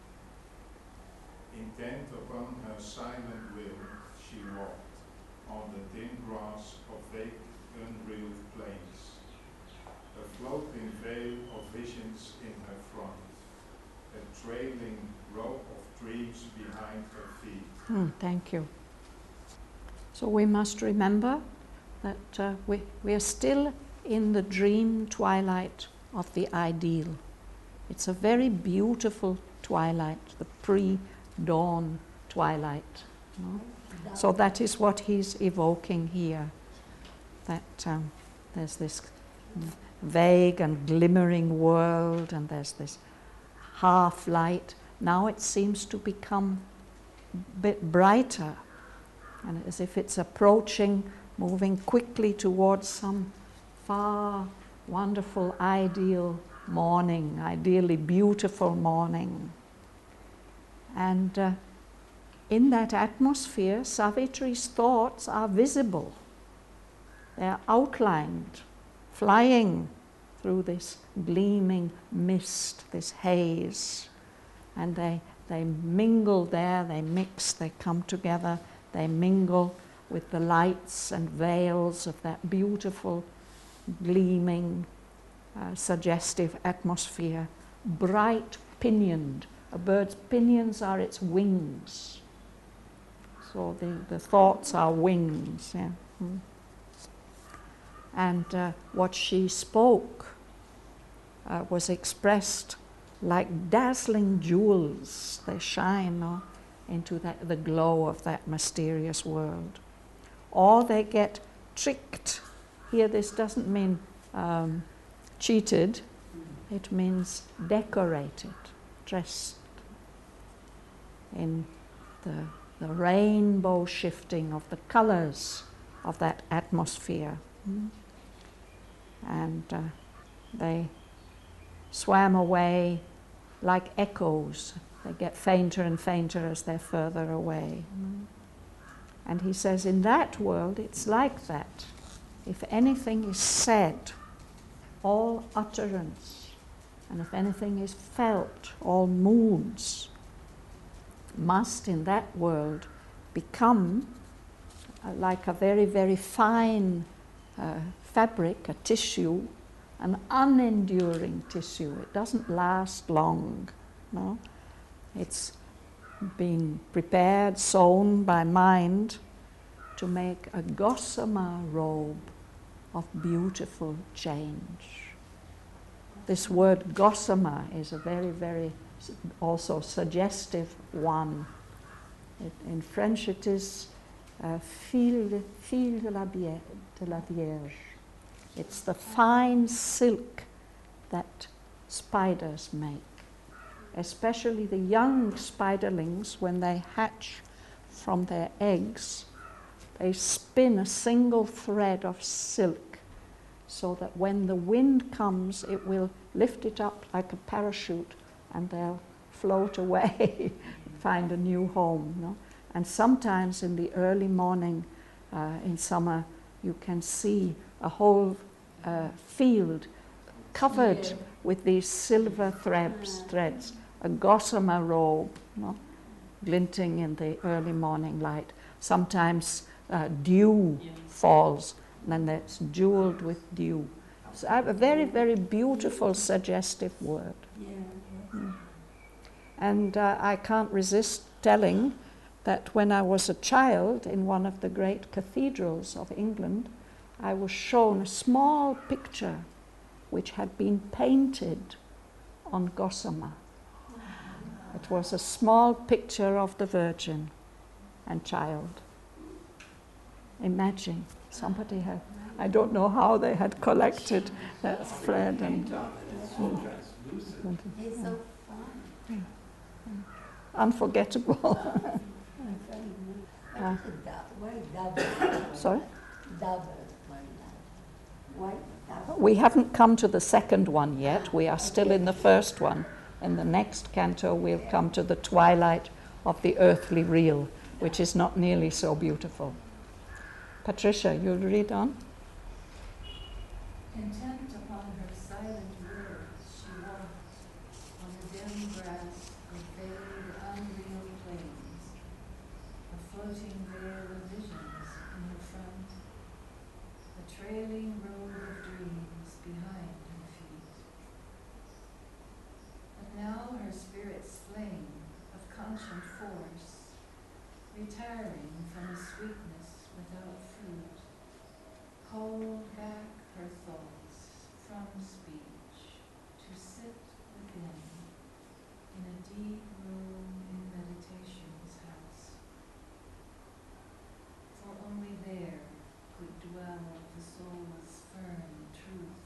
Intent upon her silent will, she walked on the thin grass of vague, unreal plains, a floating veil of visions in her front, a trailing rope of dreams behind her feet. Mm, thank you. So we must remember that uh, we, we are still in the dream twilight of the ideal. It's a very beautiful twilight, the pre-dawn twilight. No? So that is what he's evoking here, that um, there's this vague and glimmering world, and there's this half-light. Now it seems to become a bit brighter, and as if it's approaching, moving quickly towards some far, wonderful, ideal morning, ideally beautiful morning. And uh, in that atmosphere, Savitri's thoughts are visible. They are outlined, flying through this gleaming mist, this haze. And they, they mingle there, they mix, they come together, they mingle with the lights and veils of that beautiful, gleaming, uh, suggestive atmosphere, bright pinioned. A bird's pinions are its wings. So the, the thoughts are wings. Yeah. Mm. And uh, what she spoke uh, was expressed like dazzling jewels. They shine uh, into that, the glow of that mysterious world. Or they get tricked. Here this doesn't mean um, cheated. It means decorated, dressed in the, the rainbow shifting of the colors of that atmosphere. Mm. And uh, they swam away like echoes. They get fainter and fainter as they're further away. Mm. And he says, in that world, it's like that. If anything is said, all utterance, and if anything is felt, all moods, must in that world become uh, like a very, very fine uh, fabric, a tissue, an unenduring tissue. It doesn't last long, no? It's being prepared, sewn by mind to make a gossamer robe of beautiful change. This word gossamer is a very, very also suggestive one. It, in French it is uh, fil, fil de, la bière, de la Vierge. It's the fine silk that spiders make, especially the young spiderlings. When they hatch from their eggs, they spin a single thread of silk so that when the wind comes, it will lift it up like a parachute and they'll float away, find a new home. No? And sometimes in the early morning uh, in summer, you can see a whole uh, field covered yeah. with these silver threads, threads, a gossamer robe, no? Glinting in the early morning light. Sometimes uh, dew yeah. falls, and then it's jeweled with dew. So I have a very, very beautiful, suggestive word. Yeah. Mm. And uh, I can't resist telling that when I was a child in one of the great cathedrals of England, I was shown a small picture which had been painted on gossamer. It was a small picture of the Virgin and Child. Imagine, somebody had, I don't know how they had collected that thread and... Mm, it's so fun. Unforgettable. uh, Why double? Sorry? Double. Why double? We haven't come to the second one yet. We are still in the first one. In the next canto, we'll come to the twilight of the earthly real, which is not nearly so beautiful. Patricia, you'll read on. Intent upon her silent words, she walked on the dim grass of vague, unreal plains, a floating veil of visions in her front, a trailing robe of dreams behind her feet. But now her spirit's flame of conscient force, retiring from a sweetness without fruit, hold back her thoughts from speech to sit within in a deep room in meditation's house. For only there could dwell the soul's firm truth,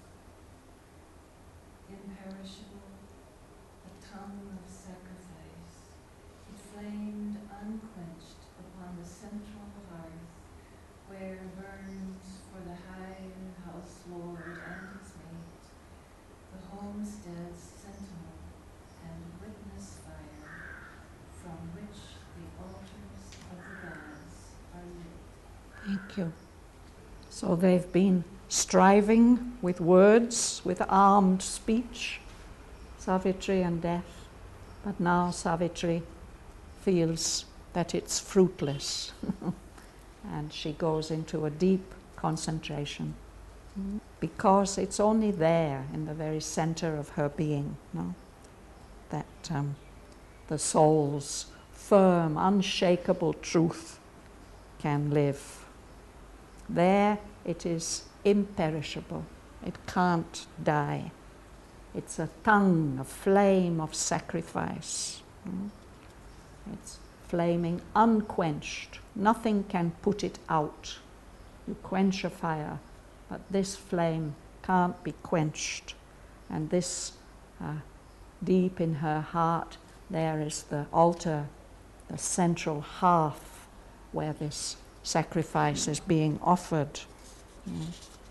imperishable, a tongue of sacrifice. It flamed unquenched upon the central hearth, where burns for the higher house lord and his mate, the homestead's sentinel and witness fire, from which the altars of the gods are lit. Thank you. So they've been striving with words, with armed speech, Savitri and Death, but now Savitri feels that it's fruitless. And she goes into a deep concentration mm. because it's only there in the very center of her being, no? that um, the soul's firm, unshakable truth can live. There it is imperishable. It can't die. It's a tongue, a flame of sacrifice. Mm. It's flaming unquenched. Nothing can put it out. You quench a fire, but this flame can't be quenched. And this, uh, deep in her heart, there is the altar, the central hearth, where this sacrifice is being offered. Mm.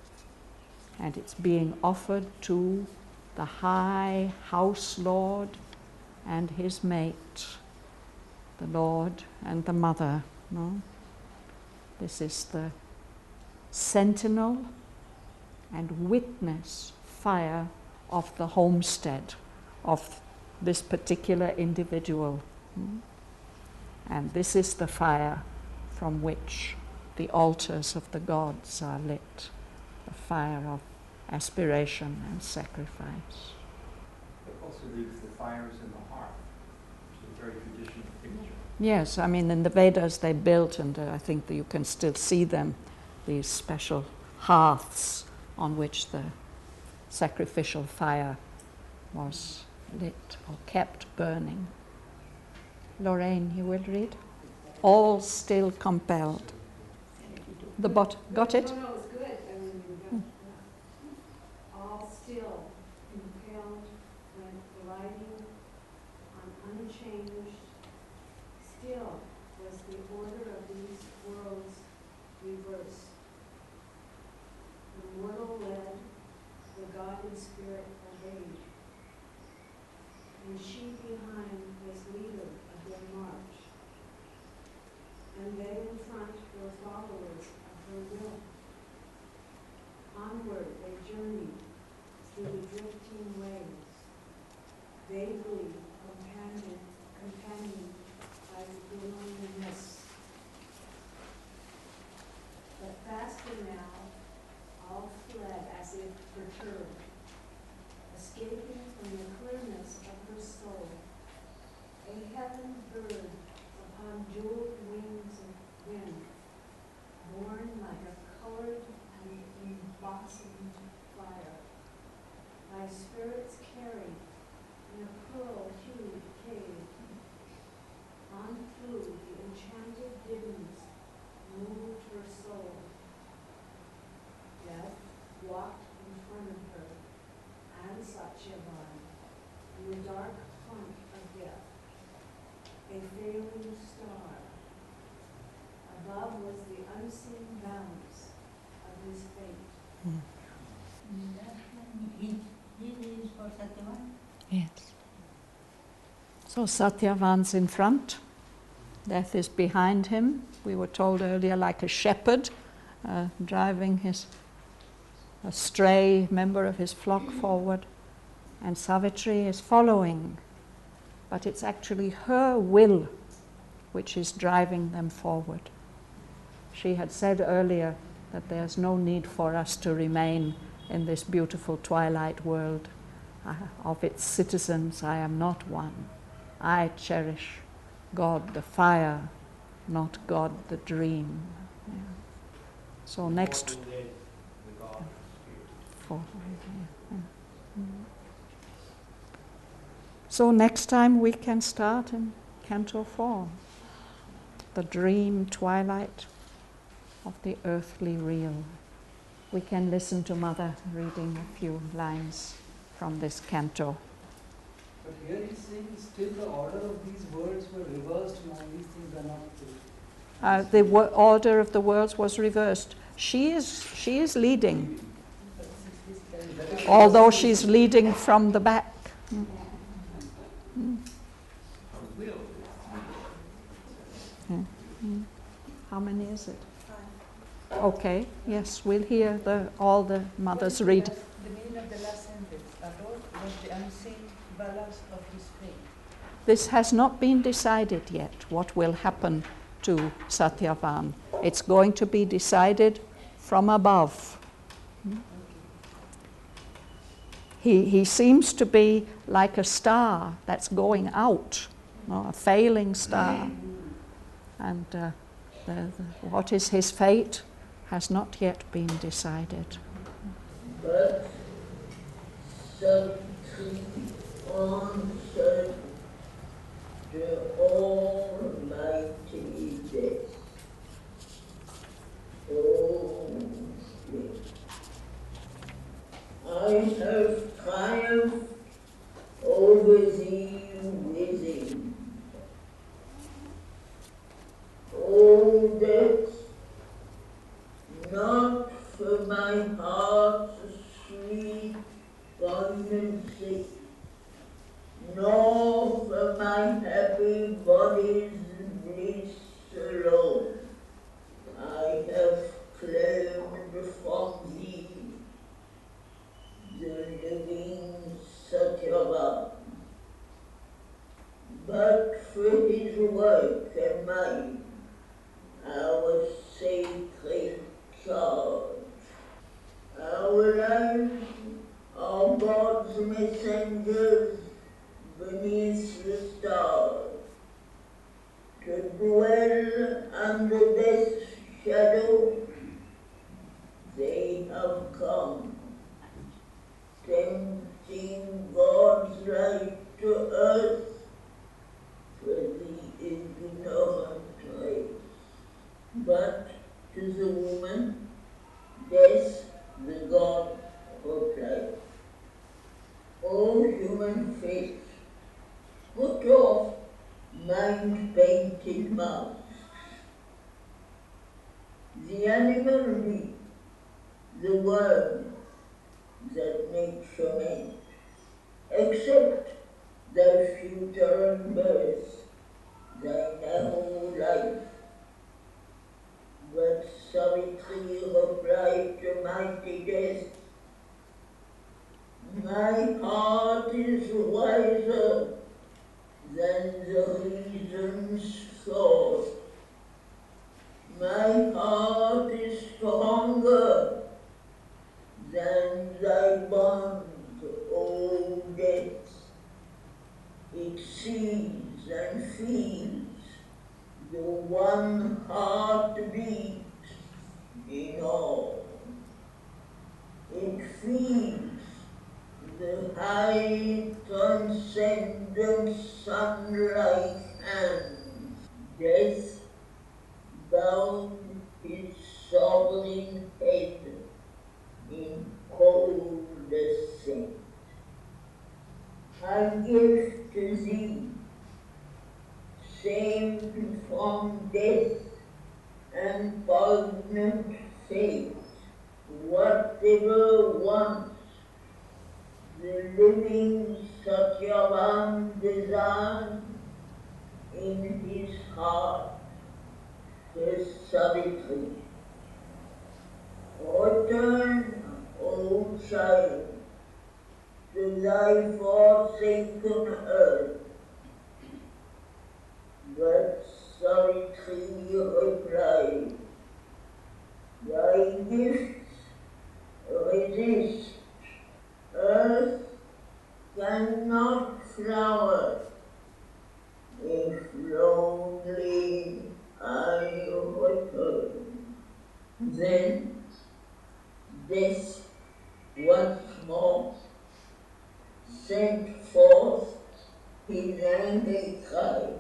And it's being offered to the high house lord and his mate, the Lord and the Mother. No? This is the sentinel and witness fire of the homestead of this particular individual. Mm. And this is the fire from which the altars of the gods are lit, the fire of aspiration and sacrifice. But also leaves the fires in the heart, which is a very traditional picture. Yes, I mean in the Vedas they built, and uh, I think that you can still see them, these special hearths on which the sacrificial fire was lit or kept burning. Lorraine, you will read? All still compelled. The bot, got it? No, no, it's good. I mean, Hmm. all still impelled went gliding on unchanged, still was the order of these worlds reversed. The mortal led, the God in spirit obeyed, and she behind was leader of their march, and they in front were followers of her will. Onward they journeyed through the drifting waves, vaguely companioned, companioned by the glowing mist. But faster now, all fled as if perturbed, escaping from the clearness of her soul, a heaven bird upon jeweled wings of wind, born like a colored and embosomed fire, by spirits carried in a pearl-hued cave. On through the enchanted dimmings moved her soul. Death walked in front of her, and Satyavan, in the dark front of death, a failing star. Above was the unseen balance of his fate. Mm. He, he is for Satyavan? Yes. So Satyavan's in front. Death is behind him. We were told earlier, like a shepherd uh, driving his a stray member of his flock forward, and Savitri is following, but it's actually her will which is driving them forward. She had said earlier that there's no need for us to remain in this beautiful twilight world. Uh, of its citizens I am not one. I cherish God the fire, not God the dream. Yeah. So next For, yeah, yeah. So next time we can start in Canto four, the dream twilight of the earthly real. We can listen to Mother reading a few lines from this canto. But here he's saying still the order of these words were reversed and all these things are not true. Uh, the wo- order of the worlds was reversed. She is, she is leading. Although she's leading from the back. Mm. Mm. Mm. Mm. How many is it? Five. Okay, yes, we'll hear the, all the mothers read. The meaning of the last sentence, above was the unseen balance of his fate. This has not been decided yet, what will happen to Satyavan. It's going to be decided from above. Mm. He, he seems to be like a star that's going out, you know, a failing star. And uh, the, the, what is his fate has not yet been decided. But Satyavan answered the Almighty Death. Oh, yes. I have triumphed over thee within. Oh, death, not for my heart's sweet poignancy, nor for my happy body's bliss alone. I have claimed from thee the living Satyavan, but for his work and mine, our sacred charge. Our lives are God's messengers beneath the stars, to dwell under death's shadow. They have come, tempting God's light to earth for the ignorant race. But to the woman, death, the God replied, O human human face, put off mind-painted mouths. The animal reads the word that nature made, except thy future and birth, thy narrow life. But Savitri replied to mighty death, my heart is wiser than the reason's thought. My heart is stronger than thy bond, O death. It sees and feels the one heartbeat in all. It feels the high transcendent sunlight hands. Death bowed his sovereign head in cold assent. I give to thee, saved from death and poignant fate, whatever once the living Satyavan desired in his heart, the Savitri. Return, O child, to thy forsaken earth. But Savitri replied, thy gifts resist. Earth cannot flower if lonely I return. Then death once more sent forth his angry cry.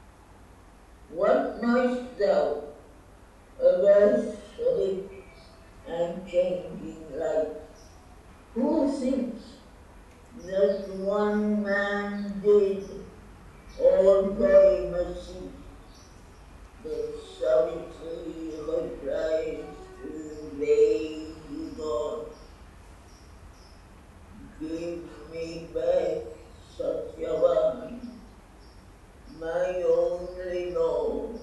What knowest thou of earth's rich and changing life? Who thinks that one man did all time cease? But Savitri replies to the vague God, give me back Satyavan, my only Lord.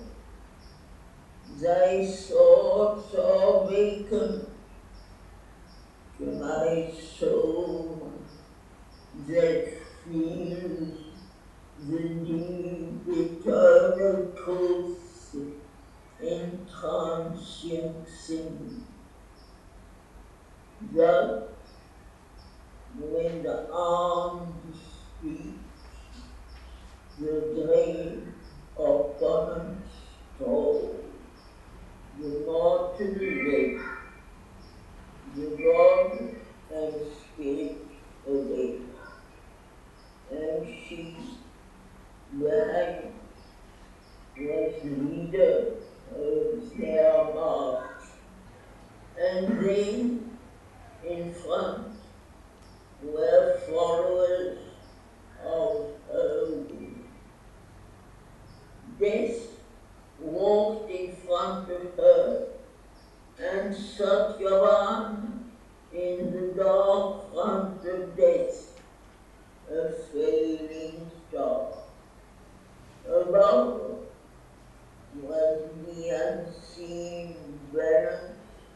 Thy thoughts are vacant to my soul that feels the deep eternal truth in transient things. That when the armed speaks, the grave opponents toll, the mortal wake, the God and Spirit awake, and she, behind, was leader of their march, and they, in front, were followers of her will. Death walked in front of her, and Satyavan in the dark front of death, a failing star. Above was the unseen balance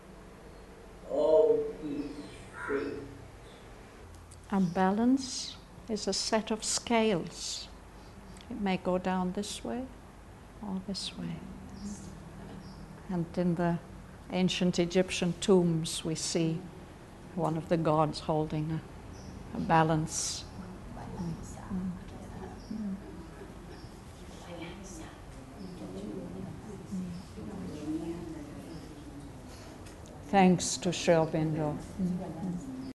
of his fate. A balance is a set of scales. It may go down this way or this way. And in the ancient Egyptian tombs we see one of the gods holding a, a balance. Mm. Mm. Thanks to Sri Aurobindo. Mm.